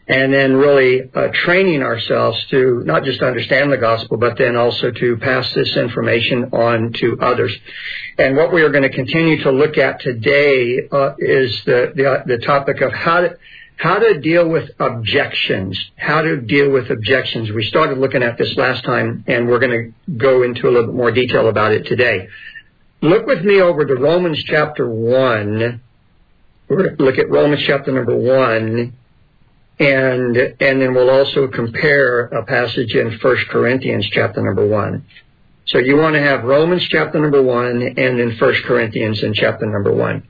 and then really training ourselves to not just understand the gospel, but then also to pass this information on to others. And what we are going to continue to look at today is the topic of how to deal with objections. How to deal with objections. We started looking at this last time, and we're going to go into a little bit more detail about it today. Look with me over to Romans chapter 1. We're going to look at Romans chapter number 1, and then we'll also compare a passage in 1 Corinthians chapter number 1. So you want to have Romans chapter number 1 and then 1 Corinthians in chapter number 1.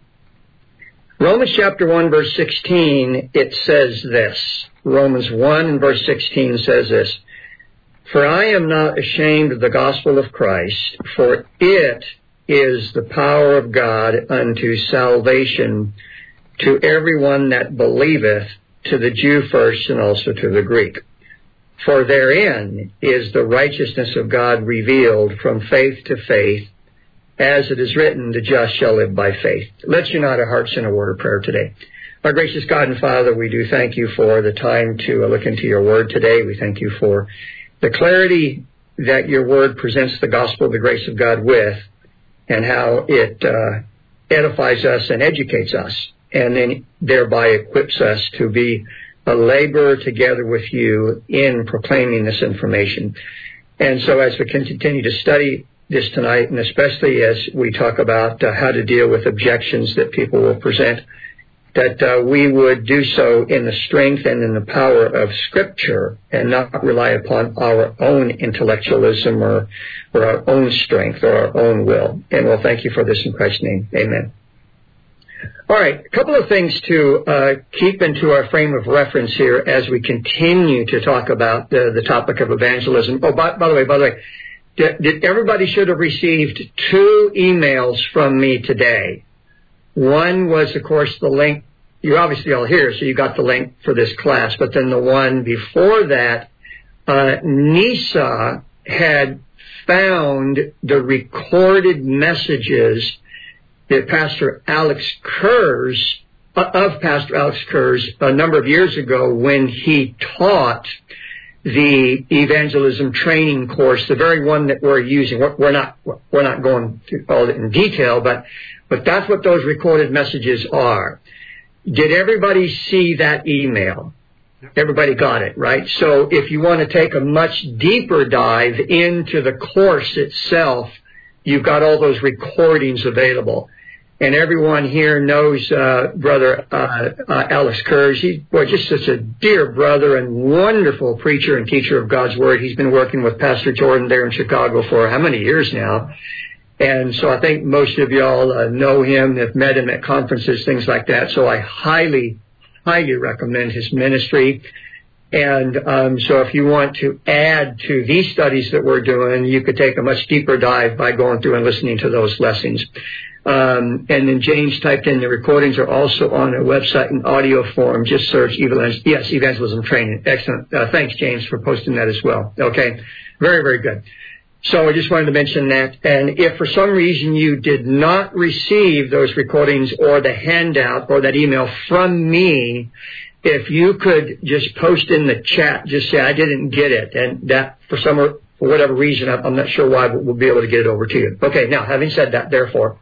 Romans chapter 1 verse 16, it says this. Romans 1 and verse 16 says this. For I am not ashamed of the gospel of Christ, for it is the power of God unto salvation to everyone that believeth, to the Jew first and also to the Greek. For therein is the righteousness of God revealed from faith to faith, as it is written, the just shall live by faith. Let's unite our hearts in a word of prayer today. Our gracious God and Father, we do thank you for the time to look into your word today. We thank you for the clarity that your word presents the gospel of the grace of God with, and how it edifies us and educates us, and then thereby equips us to be a laborer together with you in proclaiming this information. And so as we continue to study this tonight, and especially as we talk about how to deal with objections that people will present, that we would do so in the strength and in the power of Scripture and not rely upon our own intellectualism or our own strength or our own will. And we'll thank you for this in Christ's name. Amen. All right, a couple of things to keep into our frame of reference here as we continue to talk about the topic of evangelism. Oh, by the way, did everybody should have received 2 emails from me today. One was, of course, the link. You're obviously all here, so you got the link for this class. But then the one before that, Nisa had found the recorded messages that Pastor Alex Kurz, a number of years ago when he taught the evangelism training course, the very one that we're using. We're not going through all that in detail, but that's what those recorded messages are. Did everybody see that email? Everybody got it, right? So if you want to take a much deeper dive into the course itself, you've got all those recordings available. And everyone here knows Brother Alex Kurz. He's just such a dear brother and wonderful preacher and teacher of God's Word. He's been working with Pastor Jordan there in Chicago for how many years now? And so I think most of y'all know him, have met him at conferences, things like that. So I highly, highly recommend his ministry. And so if you want to add to these studies that we're doing, you could take a much deeper dive by going through and listening to those lessons. And then James typed in the recordings are also on a website in audio form. Just search evangelism training. Excellent. Thanks, James, for posting that as well. Okay. Very, very good. So I just wanted to mention that. And if for some reason you did not receive those recordings or the handout or that email from me, if you could just post in the chat, just say, I didn't get it. And that for whatever reason, I'm not sure why, but we'll be able to get it over to you. Okay. Now, having said that, therefore,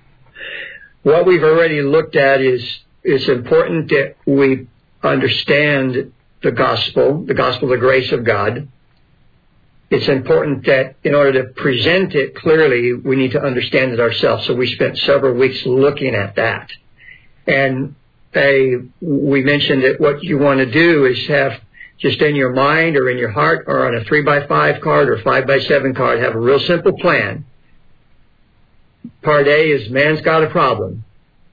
what we've already looked at is it's important that we understand the gospel of the grace of God. It's important that in order to present it clearly, we need to understand it ourselves. So we spent several weeks looking at that. And we mentioned that what you want to do is have just in your mind or in your heart or on a 3x5 card or 5x7 card, have a real simple plan. Part A is man's got a problem.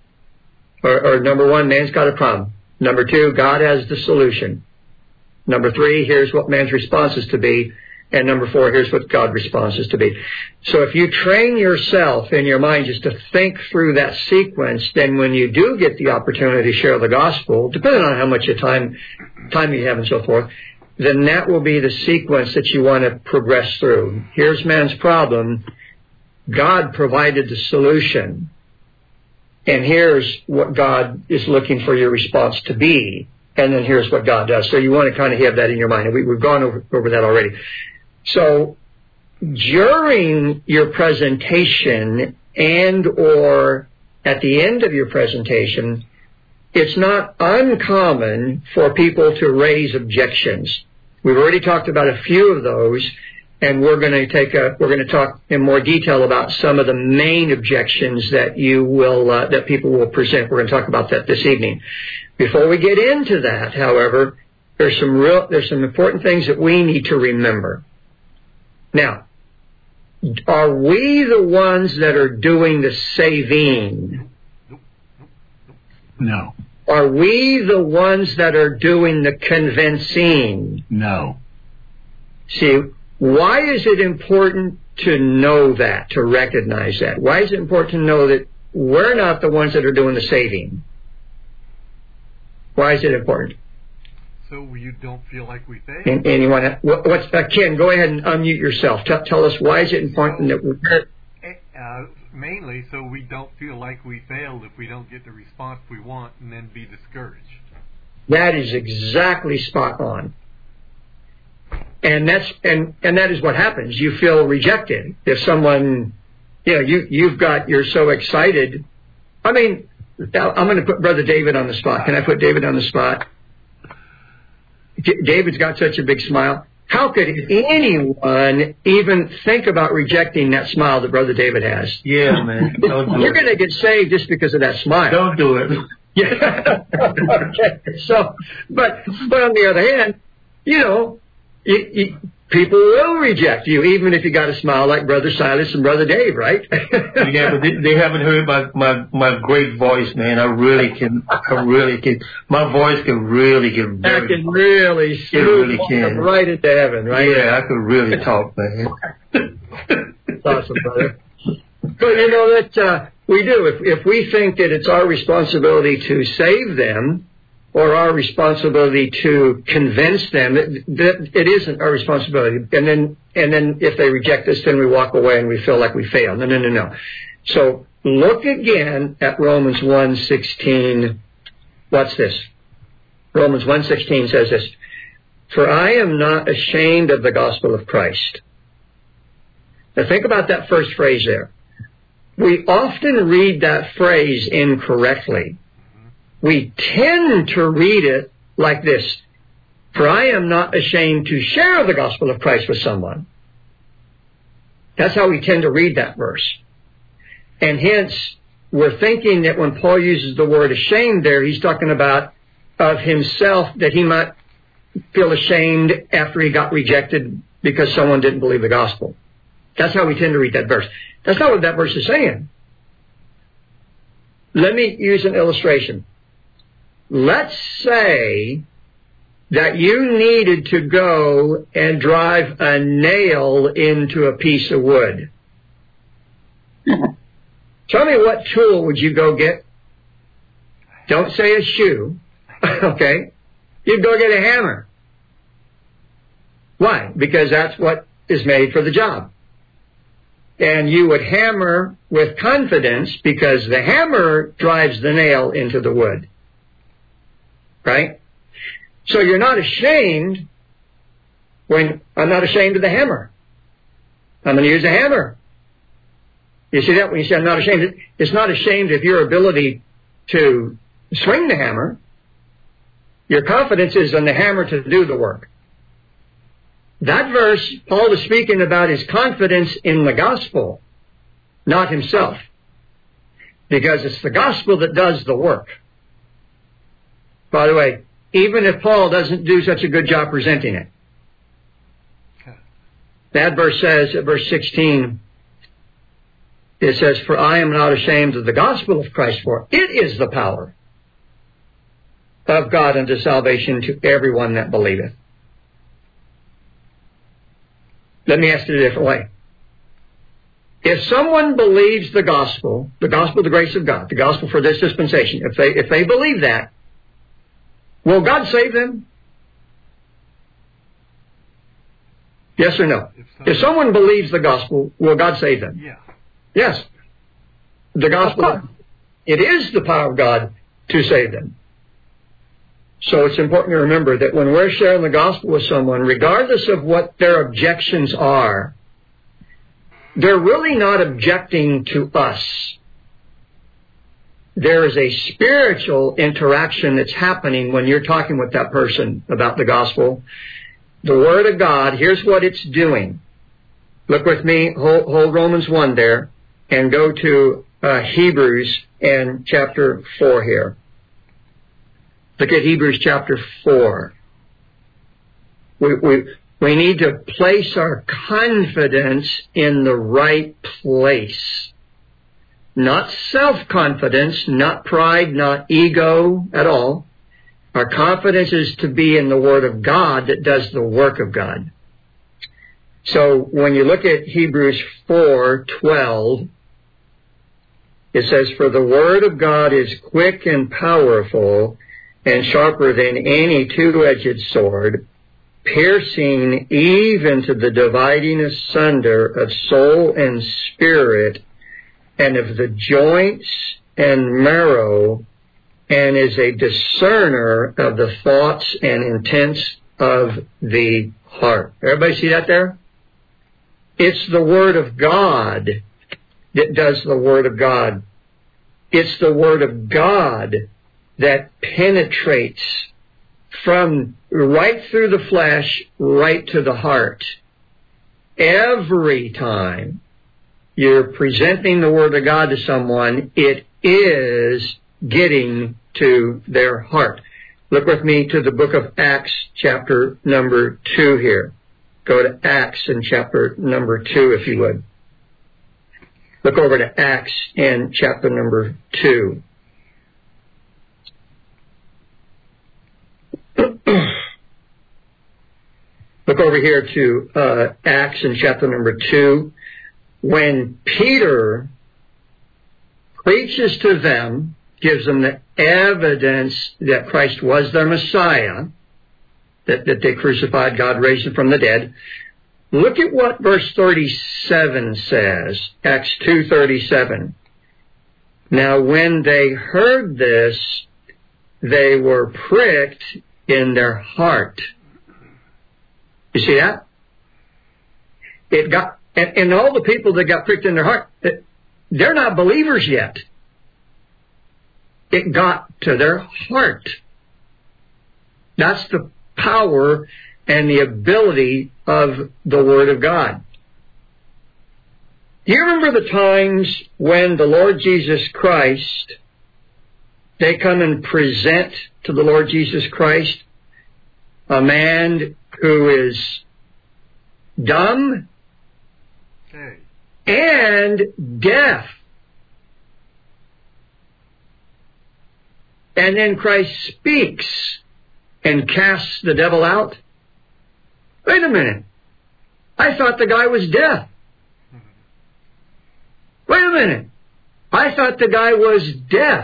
Or number 1, man's got a problem. Number 2, God has the solution. Number 3, here's what man's response is to be. And number 4, here's what God's response is to be. So if you train yourself in your mind just to think through that sequence, then when you do get the opportunity to share the gospel, depending on how much time you have and so forth, then that will be the sequence that you want to progress through. Here's man's problem. God provided the solution. And here's what God is looking for your response to be. and then here's what God does. So you want to kind of have that in your mind. We've gone over that already. So during your presentation and or at the end of your presentation, it's not uncommon for people to raise objections. We've already talked about a few of those, and we're going to talk in more detail about some of the main objections that that people will present. We're going to talk about that this evening. Before we get into that, however, there's some important things that we need to remember. Now, are we the ones that are doing the saving? No. Are we the ones that are doing the convincing? No. See, why is it important to know that, to recognize that? Why is it important to know that we're not the ones that are doing the saving? Why is it important? So you don't feel like we fail? Anyone? Ken, go ahead and unmute yourself. Tell us, why is it important that we're... Mainly so we don't feel like we failed if we don't get the response we want and then be discouraged. That is exactly spot on. And that is what happens. You feel rejected. If someone, you're so excited. I mean, I'm going to put Brother David on the spot. Can I put David on the spot? David's got such a big smile. How could anyone even think about rejecting that smile that Brother David has? Yeah, man. You're going to get saved just because of that smile. Don't do it. Yeah. Okay. So, but on the other hand, people will reject you, even if you got a smile like Brother Silas and Brother Dave, right? Yeah, but they haven't heard my great voice, man. I really can. My voice can really get very... I can really can. Right into heaven, right? Yeah, I can really talk, man. That's awesome, brother. But that we do. If we think that it's our responsibility to save them, or our responsibility to convince them, that it isn't our responsibility. And then if they reject us, then we walk away and we feel like we failed. No. So look again at Romans 1:16. What's this? Romans 1:16 says this: "For I am not ashamed of the gospel of Christ." Now think about that first phrase there. We often read that phrase incorrectly. We tend to read it like this: "For I am not ashamed to share the gospel of Christ with someone." That's how we tend to read that verse. And hence, we're thinking that when Paul uses the word ashamed there, he's talking about of himself, that he might feel ashamed after he got rejected because someone didn't believe the gospel. That's how we tend to read that verse. That's not what that verse is saying. Let me use an illustration. Let's say that you needed to go and drive a nail into a piece of wood. Tell me, what tool would you go get? Don't say a shoe, okay? You'd go get a hammer. Why? Because that's what is made for the job. And you would hammer with confidence because the hammer drives the nail into the wood. Right? So you're not ashamed when I'm not ashamed of the hammer. I'm going to use a hammer. You see that? When you say I'm not ashamed, it's not ashamed of your ability to swing the hammer. Your confidence is in the hammer to do the work. That verse, Paul is speaking about his confidence in the gospel, not himself. Because it's the gospel that does the work. By the way, even if Paul doesn't do such a good job presenting it. That verse says, at verse 16, it says, "For I am not ashamed of the gospel of Christ, for it is the power of God unto salvation to everyone that believeth." Let me ask it a different way. If someone believes the gospel of the grace of God, the gospel for this dispensation, if they believe that, will God save them? Yes or no? If someone believes the gospel, will God save them? Yeah. Yes. The gospel, it is the power of God to save them. So it's important to remember that when we're sharing the gospel with someone, regardless of what their objections are, they're really not objecting to us. There is a spiritual interaction that's happening when you're talking with that person about the gospel. The Word of God, here's what it's doing. Look with me, hold Romans 1 there, and go to Hebrews and chapter 4 here. Look at Hebrews chapter 4. We need to place our confidence in the right place. Not self-confidence, not pride, not ego at all. Our confidence is to be in the Word of God that does the work of God. So when you look at Hebrews 4:12, it says, "For the Word of God is quick and powerful and sharper than any two-edged sword, piercing even to the dividing asunder of soul and spirit, and of the joints and marrow, and is a discerner of the thoughts and intents of the heart." Everybody see that there? It's the Word of God that does the Word of God. It's the Word of God that penetrates from right through the flesh, right to the heart. Every time you're presenting the Word of God to someone, it is getting to their heart. Look with me to the book of Acts, chapter number 2 here. Go to Acts in chapter number 2, if you would. Look over to Acts in chapter number 2. Look over here to Acts in chapter number 2. When Peter preaches to them, gives them the evidence that Christ was their Messiah, that they crucified, God raised him from the dead. Look at what verse 37 says, Acts 2:37. "Now when they heard this, they were pricked in their heart." You see that? It got, and all the people that got pricked in their heart, they're not believers yet. It got to their heart. That's the power and the ability of the Word of God. Do you remember the times when the Lord Jesus Christ, they come and present to the Lord Jesus Christ a man who is dumb and deaf? And then Christ speaks and casts the devil out. Wait a minute. I thought the guy was deaf. Wait a minute. I thought the guy was deaf.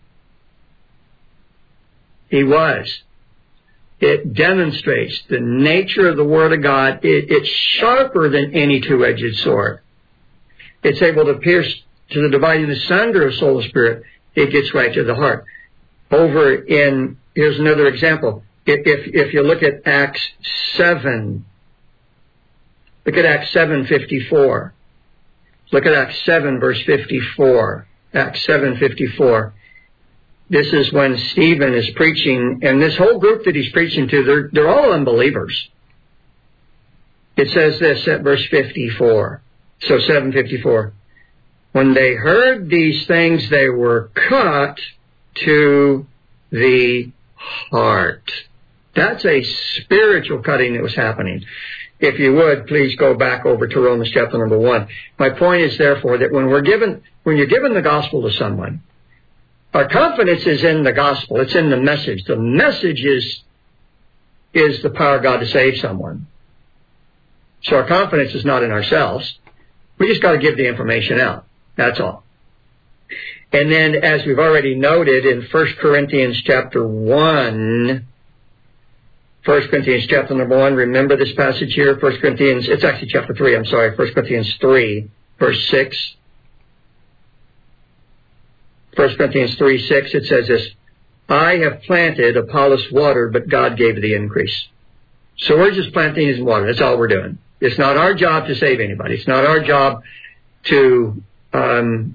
He was. It demonstrates the nature of the Word of God. It's sharper than any two-edged sword. It's able to pierce to the dividing asunder of soul and spirit. It gets right to the heart. Over in, here's another example. If you look at Acts 7, look at Acts 7:54. Look at Acts 7, verse 54. Acts 7:54. This is when Stephen is preaching, and this whole group that he's preaching to, they're all unbelievers. It says this at verse 54. So 7:54. "When they heard these things, they were cut to the heart." That's a spiritual cutting that was happening. If you would, please go back over to Romans chapter number 1. My point is, therefore, that when you're given the gospel to someone, our confidence is in the gospel. It's in the message. The message is the power of God to save someone. So our confidence is not in ourselves. We just got to give the information out. That's all. And then, as we've already noted in 1 Corinthians chapter 1, 1 Corinthians chapter number 1, remember this passage here? 1 Corinthians, it's actually chapter 3, 1 Corinthians 3, verse 6. 1 Corinthians 3:6, it says this, I have planted, Apollos watered, but God gave the increase. So we're just planting and water. That's all we're doing. It's not our job to save anybody. It's not our job to, grab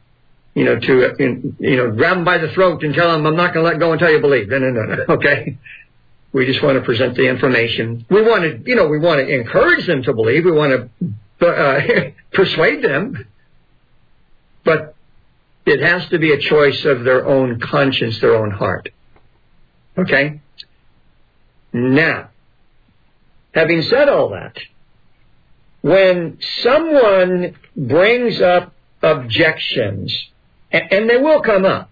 them by the throat and tell them, I'm not going to let go until you believe. No. Okay. We just want to present the information. We want to encourage them to believe. We want to persuade them. But it has to be a choice of their own conscience, their own heart. Okay? Now, having said all that, when someone brings up objections, and they will come up,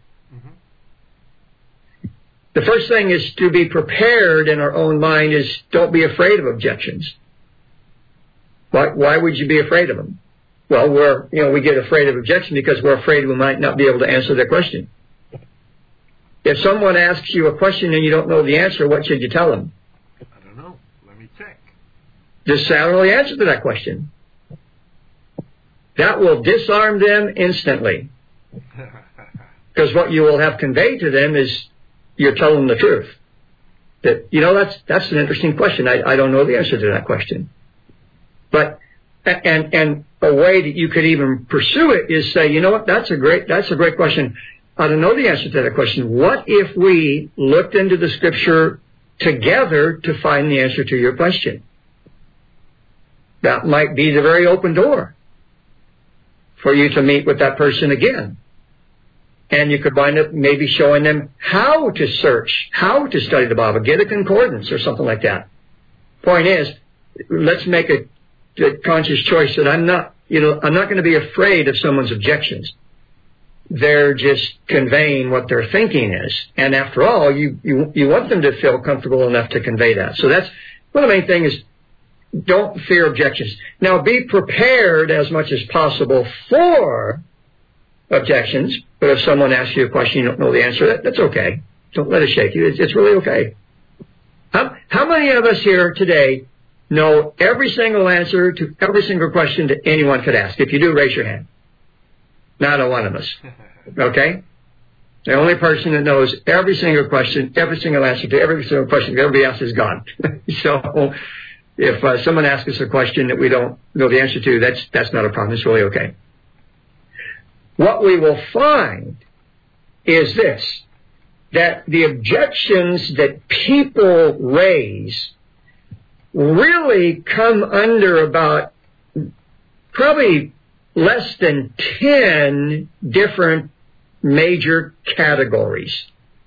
the first thing is to be prepared in our own mind is don't be afraid of objections. Why would you be afraid of them? Well, we get afraid of objection because we're afraid we might not be able to answer their question. If someone asks you a question and you don't know the answer, what should you tell them? I don't know. Let me check. Just say, I don't know the answer to that question. That will disarm them instantly. Because what you will have conveyed to them is you're telling them the truth. That, that's an interesting question. I don't know the answer to that question. But, and a way that you could even pursue it is say, you know what, that's a great question. I don't know the answer to that question. What if we looked into the Scripture together to find the answer to your question? That might be the very open door for you to meet with that person again. And you could wind up maybe showing them how to search, how to study the Bible, get a concordance or something like that. Point is, let's make a conscious choice that I'm not going to be afraid of someone's objections. They're just conveying what their thinking is. And after all, you want them to feel comfortable enough to convey that. So that's one of the main things is don't fear objections. Now be prepared as much as possible for objections. But if someone asks you a question you don't know the answer, that's okay. Don't let it shake you. It's really okay. How many of us here today know every single answer to every single question that anyone could ask? If you do, raise your hand. Not a one of us. Okay? The only person that knows every single question, every single answer to every single question that everybody asks is God. So if someone asks us a question that we don't know the answer to, that's not a problem. It's really okay. What we will find is this, that the objections that people raise really come under about probably less than 10 different major categories.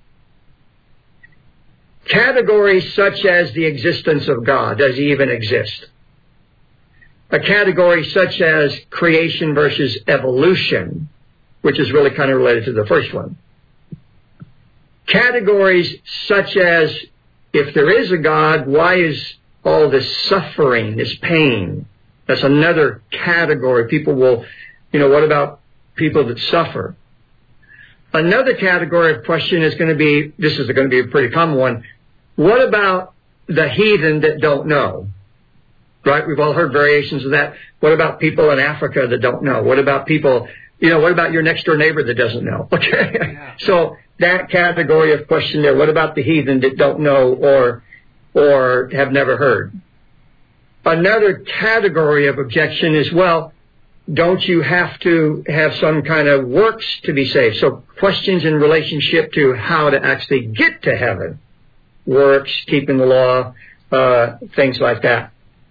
Categories such as the existence of God. Does he even exist? A category such as creation versus evolution, which is really kind of related to the first one. Categories such as, if there is a God, why is all this suffering, this pain? That's another category. People will, what about people that suffer? Another category of question is going to be, this is going to be a pretty common one, what about the heathen that don't know? Right? We've all heard variations of that. What about people in Africa that don't know? What about people, what about your next door neighbor that doesn't know? Okay. Yeah. So that category of question there, what about the heathen that don't know or have never heard? Another category of objection is, well, don't you have to have some kind of works to be saved? So questions in relationship to how to actually get to heaven. Works, keeping the law, things like that.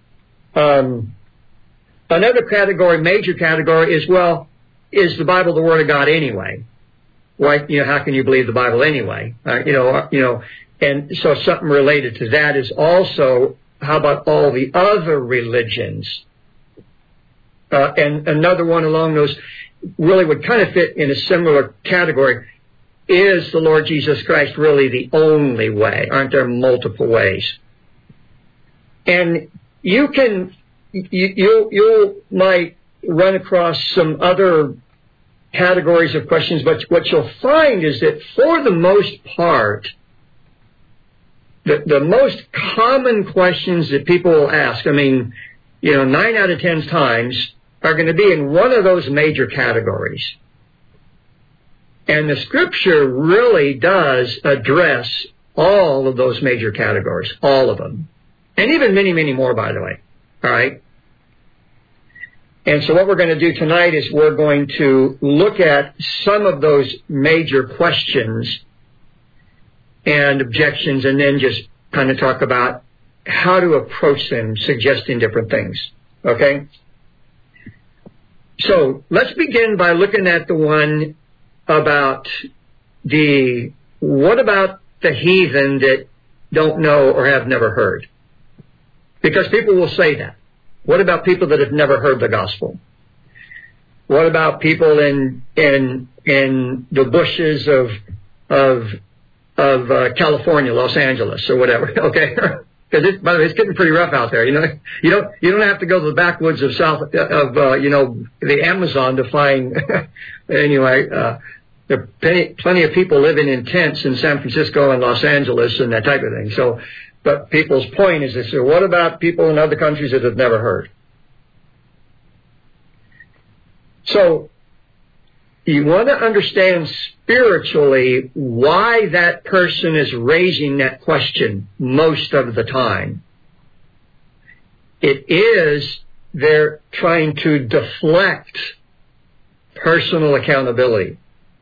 Another category, major category, is, well, is the Bible the Word of God anyway? Right? How can you believe the Bible anyway? And so something related to that is also, how about all the other religions? And another one along those really would kind of fit in a similar category. Is the Lord Jesus Christ really the only way? Aren't there multiple ways? And you might run across some other categories of questions, but what you'll find is that for the most part, the most common questions that people will ask, 9 out of 10 times, are going to be in one of those major categories. And the Scripture really does address all of those major categories, all of them. And even many, many more, by the way. All right? And so what we're going to do tonight is we're going to look at some of those major questions and objections, and then just kind of talk about how to approach them, suggesting different things. Okay? So let's begin by looking at the one about what about the heathen that don't know or have never heard? Because people will say that. What about people that have never heard the gospel? What about people in the bushes of California, Los Angeles, or whatever? Okay, because by the way, it's getting pretty rough out there. You don't have to go to the backwoods of the Amazon to find. Anyway, there are plenty of people living in tents in San Francisco and Los Angeles and that type of thing. So. But people's point is this, so what about people in other countries that have never heard? So you want to understand spiritually why that person is raising that question most of the time. It is they're trying to deflect personal accountability.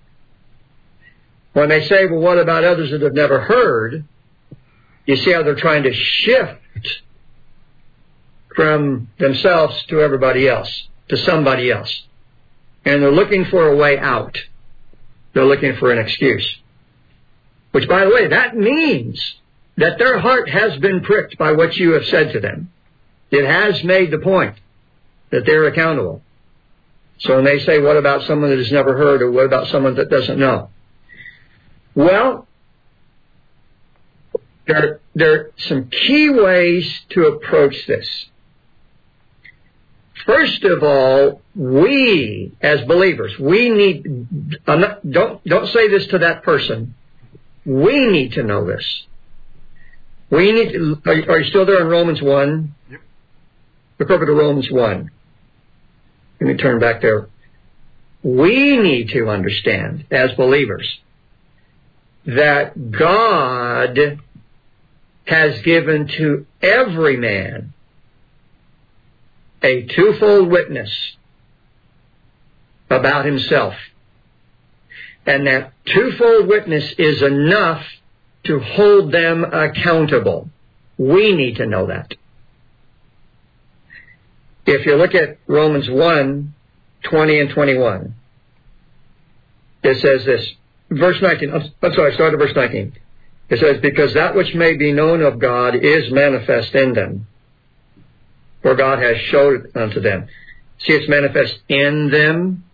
When they say, well, what about others that have never heard? You see how they're trying to shift from themselves to everybody else, to somebody else. And they're looking for a way out. They're looking for an excuse. Which, by the way, that means that their heart has been pricked by what you have said to them. It has made the point that they're accountable. So when they say, what about someone that has never heard, or what about someone that doesn't know? Well, there are some key ways to approach this. First of all, we as believers, don't say this to that person. We need to know this. Are you still there in Romans 1? Yep. Look over to Romans 1. Let me turn back there. We need to understand as believers that God has given to every man a twofold witness about himself. And that twofold witness is enough to hold them accountable. We need to know that. If you look at Romans 1, 20 and 21, it says this. Verse 19, start at verse 19. It says, because that which may be known of God is manifest in them, for God has showed it unto them. See, it's manifest in them.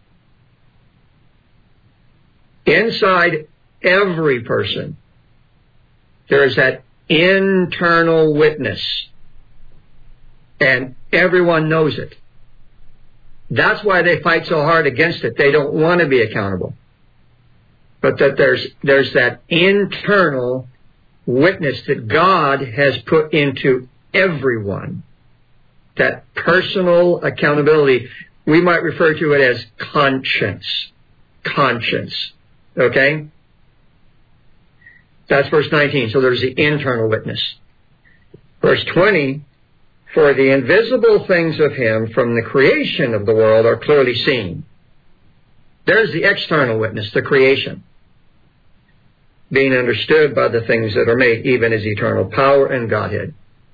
Inside every person, there is that internal witness, and everyone knows it. That's why they fight so hard against it. They don't want to be accountable. But that there's that internal witness that God has put into everyone. That personal accountability. We might refer to it as conscience. Conscience. Okay? That's verse 19. So there's the internal witness. Verse 20, for the invisible things of Him from the creation of the world are clearly seen. There's the external witness, the creation, being understood by the things that are made, even His eternal power and Godhead.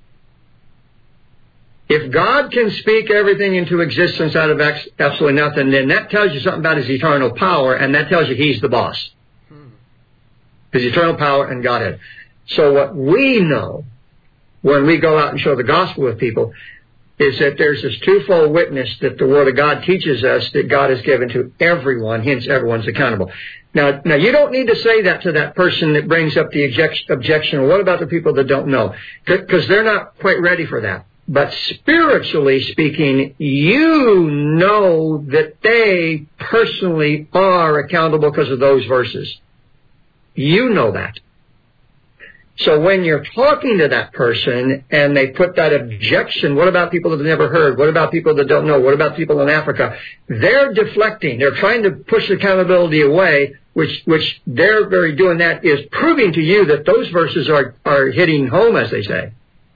If God can speak everything into existence out of absolutely nothing, then that tells you something about His eternal power, and that tells you He's the boss. His eternal power and Godhead. So what we know when we go out and show the gospel with people is that there's this twofold witness that the Word of God teaches us that God has given to everyone, hence everyone's accountable. Now you don't need to say that to that person that brings up the objection, well, what about the people that don't know? Because they're not quite ready for that. But spiritually speaking, you know that they personally are accountable because of those verses. You know that. So when you're talking to that person and they put that objection, what about people that have never heard? What about people that don't know? What about people in Africa? They're deflecting. They're trying to push accountability away which they're very doing that, is proving to you that those verses are hitting home, as they say.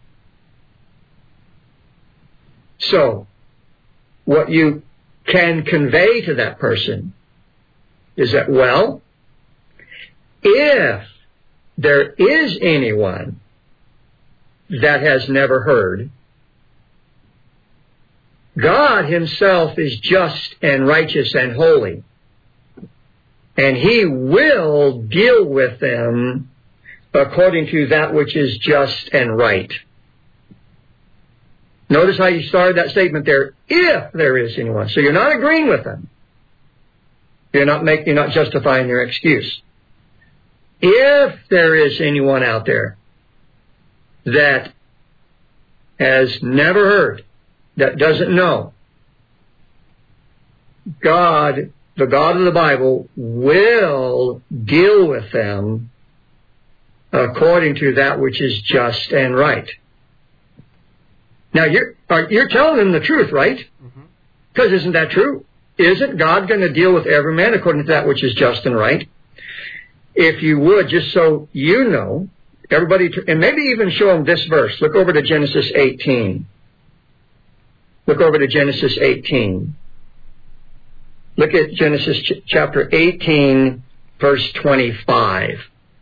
So, what you can convey to that person is that, well, if there is anyone that has never heard, God himself is just and righteous and holy, and he will deal with them according to that which is just and right. Notice how you started that statement there, if there is anyone. So you're not agreeing with them. You're not justifying your excuse. If there is anyone out there that has never heard, that doesn't know, God, the God of the Bible, will deal with them according to that which is just and right. Now, you're telling them the truth, right? Because isn't that true? Isn't God going to deal with every man according to that which is just and right? If you would, just so you know, everybody, and maybe even show them this verse. Look over to Genesis 18. Look over to Genesis 18. Look at Genesis chapter 18, verse 25.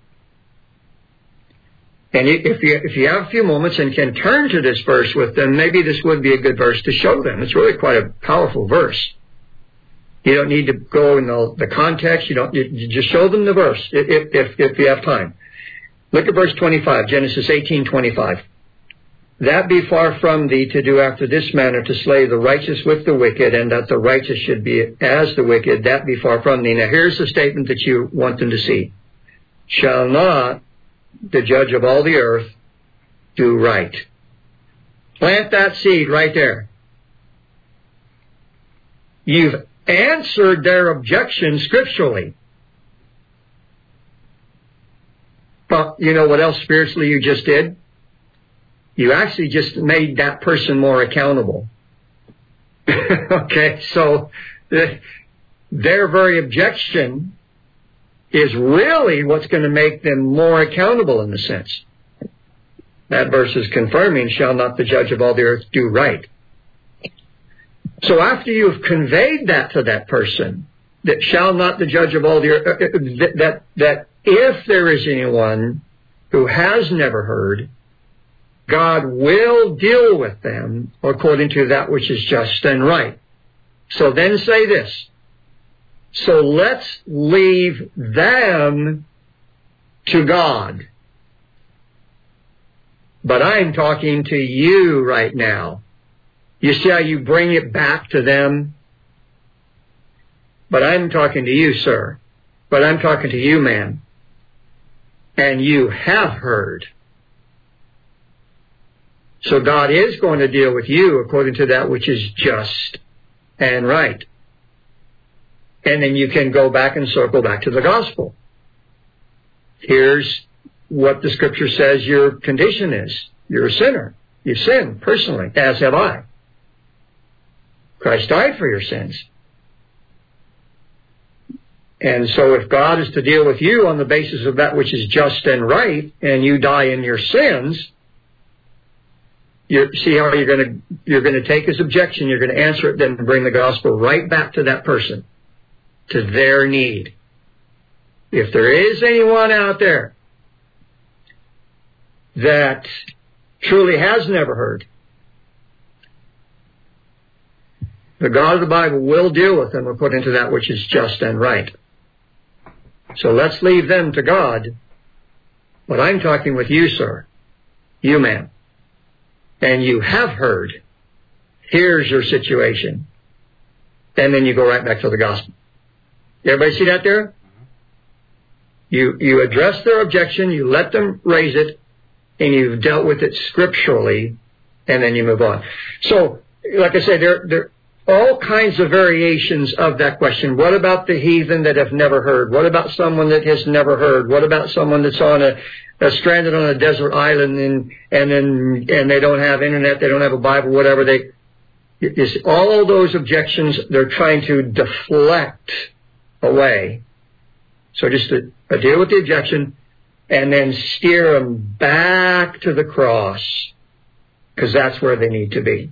And if you have a few moments and can turn to this verse with them, maybe this would be a good verse to show them. It's really quite a powerful verse. You don't need to go in the context. You just show them the verse if you have time. Look at verse 25, Genesis 18:25. That be far from thee to do after this manner, to slay the righteous with the wicked, and that the righteous should be as the wicked. That be far from thee. Now here's the statement that you want them to see. Shall not the judge of all the earth do right? Plant that seed right there. You've answered their objection scripturally. But you know what else spiritually you just did? You actually just made that person more accountable. Okay, so their very objection is really what's going to make them more accountable in a sense. That verse is confirming, shall not the judge of all the earth do right? So after you've conveyed that to that person, that shall not the judge of all the earth, that if there is anyone who has never heard, God will deal with them according to that which is just and right. So then say this. So let's leave them to God. But I'm talking to you right now. You see how you bring it back to them? But I'm talking to you, sir. But I'm talking to you, man. And you have heard. So God is going to deal with you according to that which is just and right. And then you can go back and circle back to the gospel. Here's what the scripture says your condition is. You're a sinner. You've sinned personally, as have I. Christ died for your sins. And so if God is to deal with you on the basis of that which is just and right, and you die in your sins, see how you're going to take his objection, you're going to answer it, then bring the gospel right back to that person, to their need. If there is anyone out there that truly has never heard, the God of the Bible will deal with them according to that which is just and right. So let's leave them to God. But I'm talking with you, sir. You, man. And you have heard. Here's your situation. And then you go right back to the gospel. Everybody see that there? You address their objection, you let them raise it, and you've dealt with it scripturally, and then you move on. So, like I say, there are all kinds of variations of that question. What about the heathen that have never heard? What about someone that has never heard? What about someone that's on stranded on a desert island and they don't have internet, they don't have a Bible, whatever? All those objections they're trying to deflect away So just a deal with the objection and then steer them back to the cross, because that's where they need to be.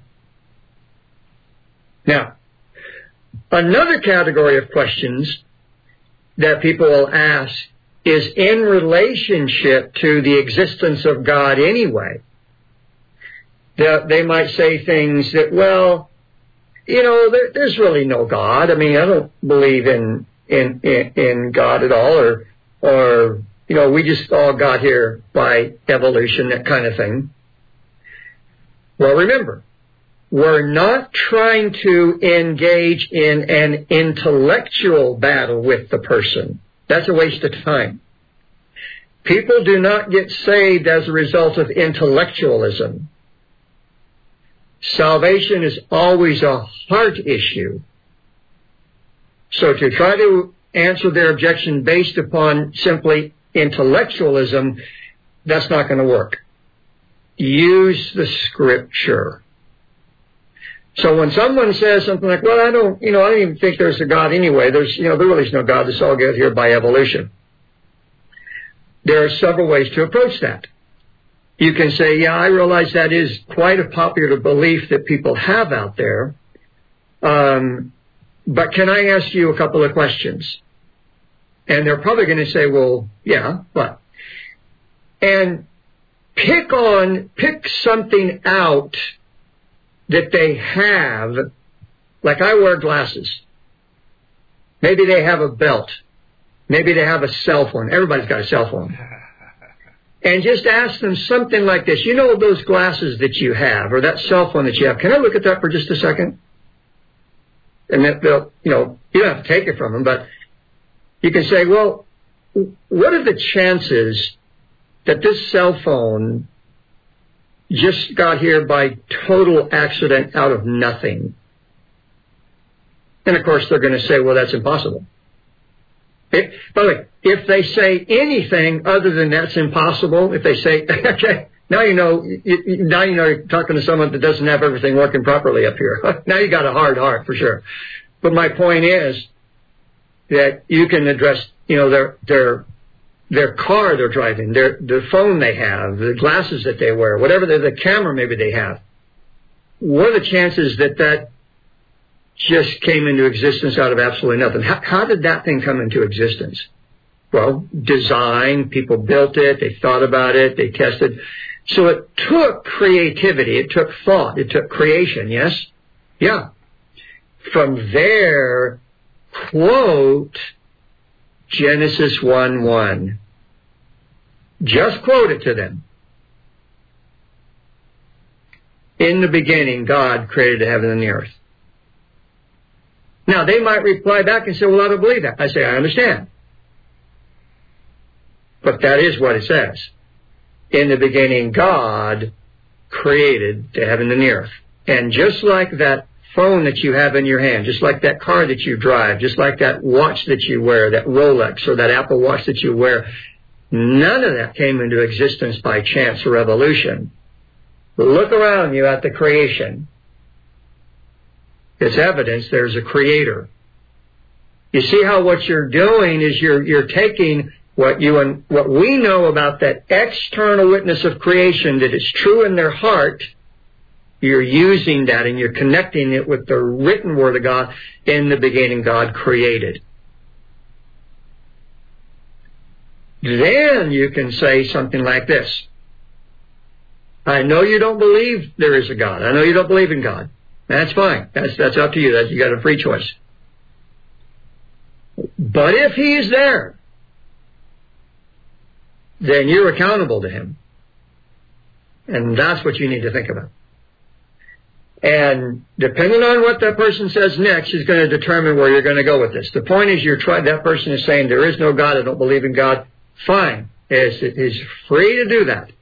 Now, another category of questions that people will ask is in relationship to the existence of God anyway. They might say things that, well, there's really no God. I mean, I don't believe in God at all, or we just all got here by evolution, that kind of thing. Well, remember, we're not trying to engage in an intellectual battle with the person. That's a waste of time. People do not get saved as a result of intellectualism. Salvation is always a heart issue. So to try to answer their objection based upon simply intellectualism, that's not going to work. Use the Scripture. So when someone says something like, well, I don't even think there's a God anyway. There really is no God. This all got here by evolution. There are several ways to approach that. You can say, yeah, I realize that is quite a popular belief that people have out there. But can I ask you a couple of questions? And they're probably going to say, well, yeah, but. And pick something out that they have, like I wear glasses. Maybe they have a belt. Maybe they have a cell phone. Everybody's got a cell phone. And just ask them something like this. Those glasses that you have, or that cell phone that you have, can I look at that for just a second? And then they'll, you don't have to take it from them, but you can say, well, what are the chances that this cell phone just got here by total accident out of nothing? And of course they're going to say, well, that's impossible. By the way, if they say anything other than that's impossible, if they say, okay, now you're talking to someone that doesn't have everything working properly up here. Now you got a hard heart for sure. But my point is that you can address, their car they're driving, the phone they have, the glasses that they wear, whatever the camera maybe they have. What are the chances that just came into existence out of absolutely nothing? How did that thing come into existence? Well, design, people built it, they thought about it, they tested. So it took creativity, it took thought, it took creation, yes? Yeah. From there, quote Genesis 1:1. Just quote it to them. In the beginning, God created the heaven and the earth. Now, they might reply back and say, well, I don't believe that. I say, I understand. But that is what it says. In the beginning, God created the heaven and the earth. And just like that phone that you have in your hand, just like that car that you drive, just like that watch that you wear, that Rolex or that Apple Watch that you wear, none of that came into existence by chance or evolution. Look around you at the creation. It's evidence there's a creator. You see how what you're doing is you're taking what we know about that external witness of creation, that it's true in their heart. You're using that and you're connecting it with the written word of God. In the beginning, God created. Then you can say something like this. I know you don't believe there is a God. I know you don't believe in God. That's fine. That's up to you. You got a free choice. But if He is there, then you're accountable to Him. And that's what you need to think about. And depending on what that person says next is going to determine where you're going to go with this. The point is that person is saying there is no God, I don't believe in God. Fine. It's free to do that.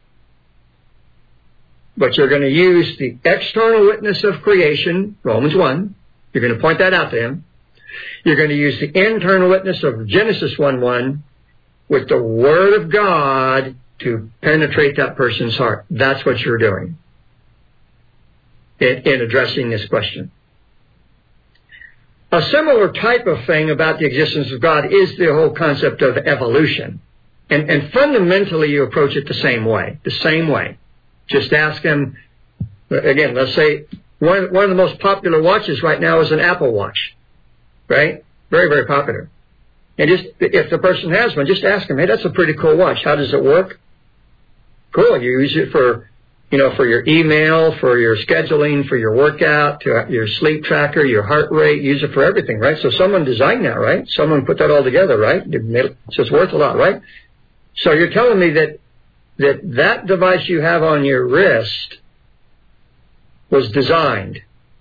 But you're going to use the external witness of creation, Romans 1. You're going to point that out to him. You're going to use the internal witness of Genesis 1:1 with the Word of God to penetrate that person's heart. That's what you're doing in addressing this question. A similar type of thing about the existence of God is the whole concept of evolution. And fundamentally you approach it the same way. Just ask him, again, let's say one of the most popular watches right now is an Apple Watch. Right? Very, very popular. And just, if the person has one, just ask them, hey, that's a pretty cool watch. How does it work? Cool. You use it for your email, for your scheduling, for your workout, your sleep tracker, your heart rate. Use it for everything, right? So someone designed that, right? Someone put that all together, right? So it's worth a lot, right? So you're telling me that device you have on your wrist was designed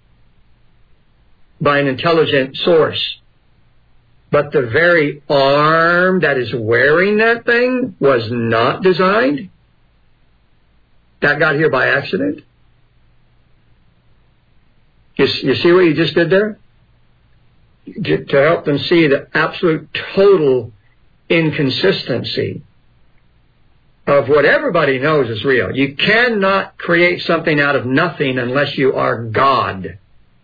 by an intelligent source. But the very arm that is wearing that thing was not designed? That got here by accident? You see what you just did there? To help them see the absolute total inconsistency of what everybody knows is real. You cannot create something out of nothing unless you are God.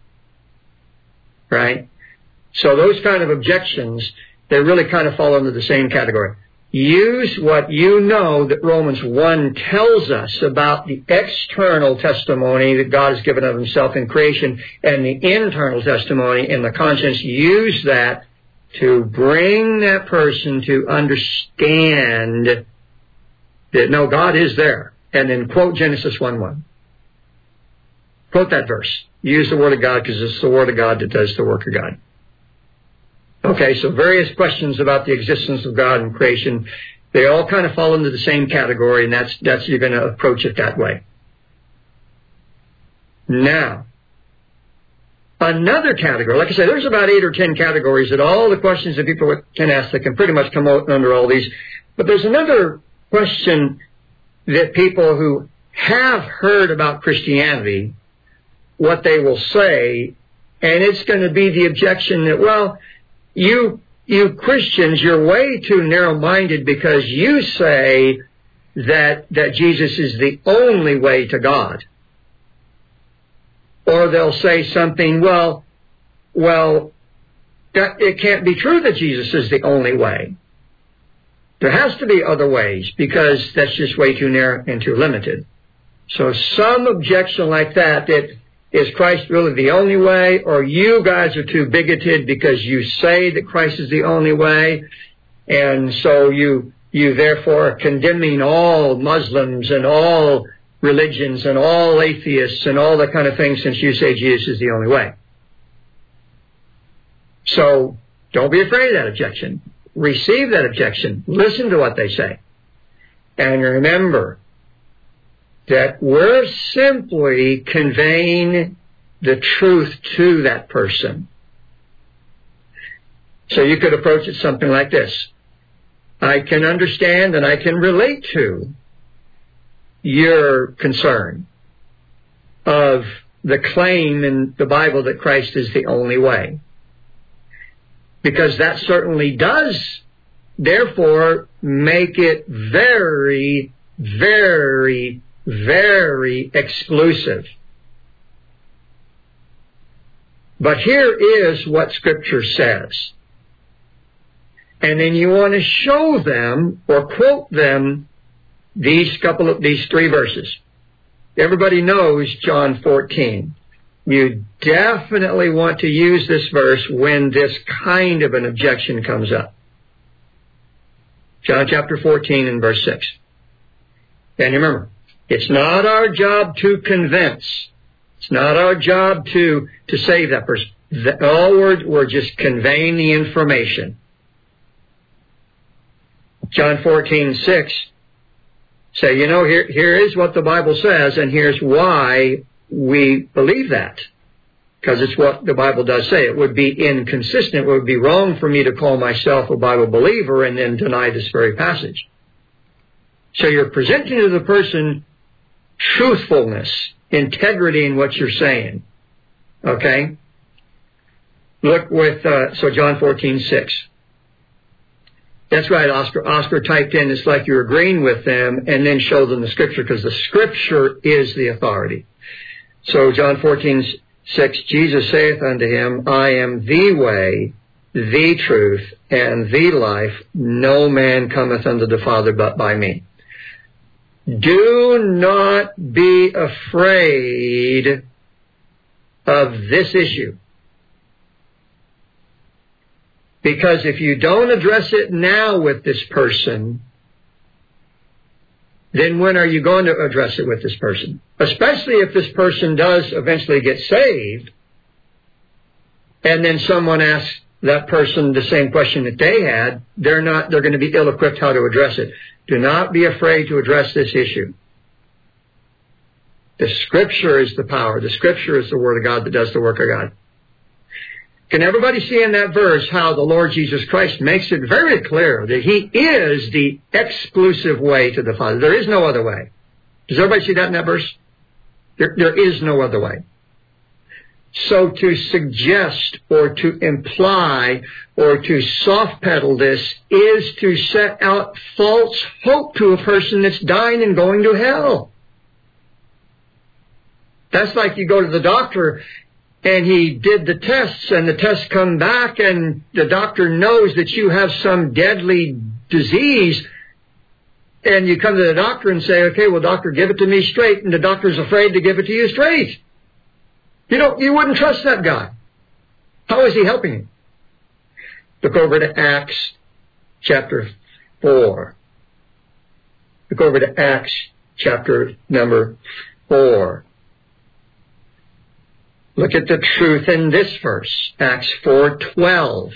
Right? So those kind of objections, they really kind of fall into the same category. Use what you know that Romans 1 tells us about the external testimony that God has given of himself in creation and the internal testimony in the conscience. Use that to bring that person to understand that, no, God is there. And then quote Genesis 1:1. Quote that verse. Use the Word of God because it's the Word of God that does the work of God. Okay, so various questions about the existence of God and creation, they all kind of fall into the same category, and that's you're going to approach it that way. Now, another category, like I said, there's about 8 or 10 categories that all the questions that people can ask that can pretty much come out under all these. But there's another question that people who have heard about Christianity, what they will say, and it's going to be the objection that, well, you Christians, you're way too narrow-minded because you say that Jesus is the only way to God. Or they'll say something, well, it can't be true that Jesus is the only way. There has to be other ways because that's just way too narrow and too limited. So some objection like that is Christ really the only way, or you guys are too bigoted because you say that Christ is the only way, and so you therefore are condemning all Muslims and all religions and all atheists and all that kind of thing since you say Jesus is the only way. So don't be afraid of that objection. Receive that objection. Listen to what they say. And remember that we're simply conveying the truth to that person. So you could approach it something like this. I can understand and I can relate to your concern of the claim in the Bible that Christ is the only way. Because that certainly does, therefore, make it very, very, very exclusive. But here is what Scripture says. And then you want to show them or quote them these 3 verses. Everybody knows John 14. You definitely want to use this verse when this kind of an objection comes up. John chapter 14 and verse 6. And remember, it's not our job to convince. It's not our job to save that person. All we're just conveying the information. John 14:6 say, here is what the Bible says, and here's why we believe that. Because it's what the Bible does say. It would be inconsistent. It would be wrong for me to call myself a Bible believer and then deny this very passage. So you're presenting to the person truthfulness, integrity in what you're saying. Okay? Look with, John 14:6. That's right, Oscar typed in, it's like you're agreeing with them, and then show them the Scripture, because the Scripture is the authority. So John 14:6 6, Jesus saith unto him, I am the way, the truth, and the life. No man cometh unto the Father but by me. Do not be afraid of this issue. Because if you don't address it now with this person, then when are you going to address it with this person? Especially if this person does eventually get saved, and then someone asks that person the same question that they had, they're going to be ill-equipped how to address it. Do not be afraid to address this issue. The Scripture is the power. The Scripture is the Word of God that does the work of God. Can everybody see in that verse how the Lord Jesus Christ makes it very clear that He is the exclusive way to the Father? There is no other way. Does everybody see that in that verse? There is no other way. So to suggest or to imply or to soft pedal this is to set out false hope to a person that's dying and going to hell. That's like you go to the doctor and he did the tests and the tests come back and the doctor knows that you have some deadly disease, and you come to the doctor and say, okay, well, doctor, give it to me straight, and the doctor's afraid to give it to you straight. You wouldn't trust that guy. How is he helping you? Look over to Acts chapter 4. Look over to Acts chapter number 4. Look at the truth in this verse, Acts 4:12.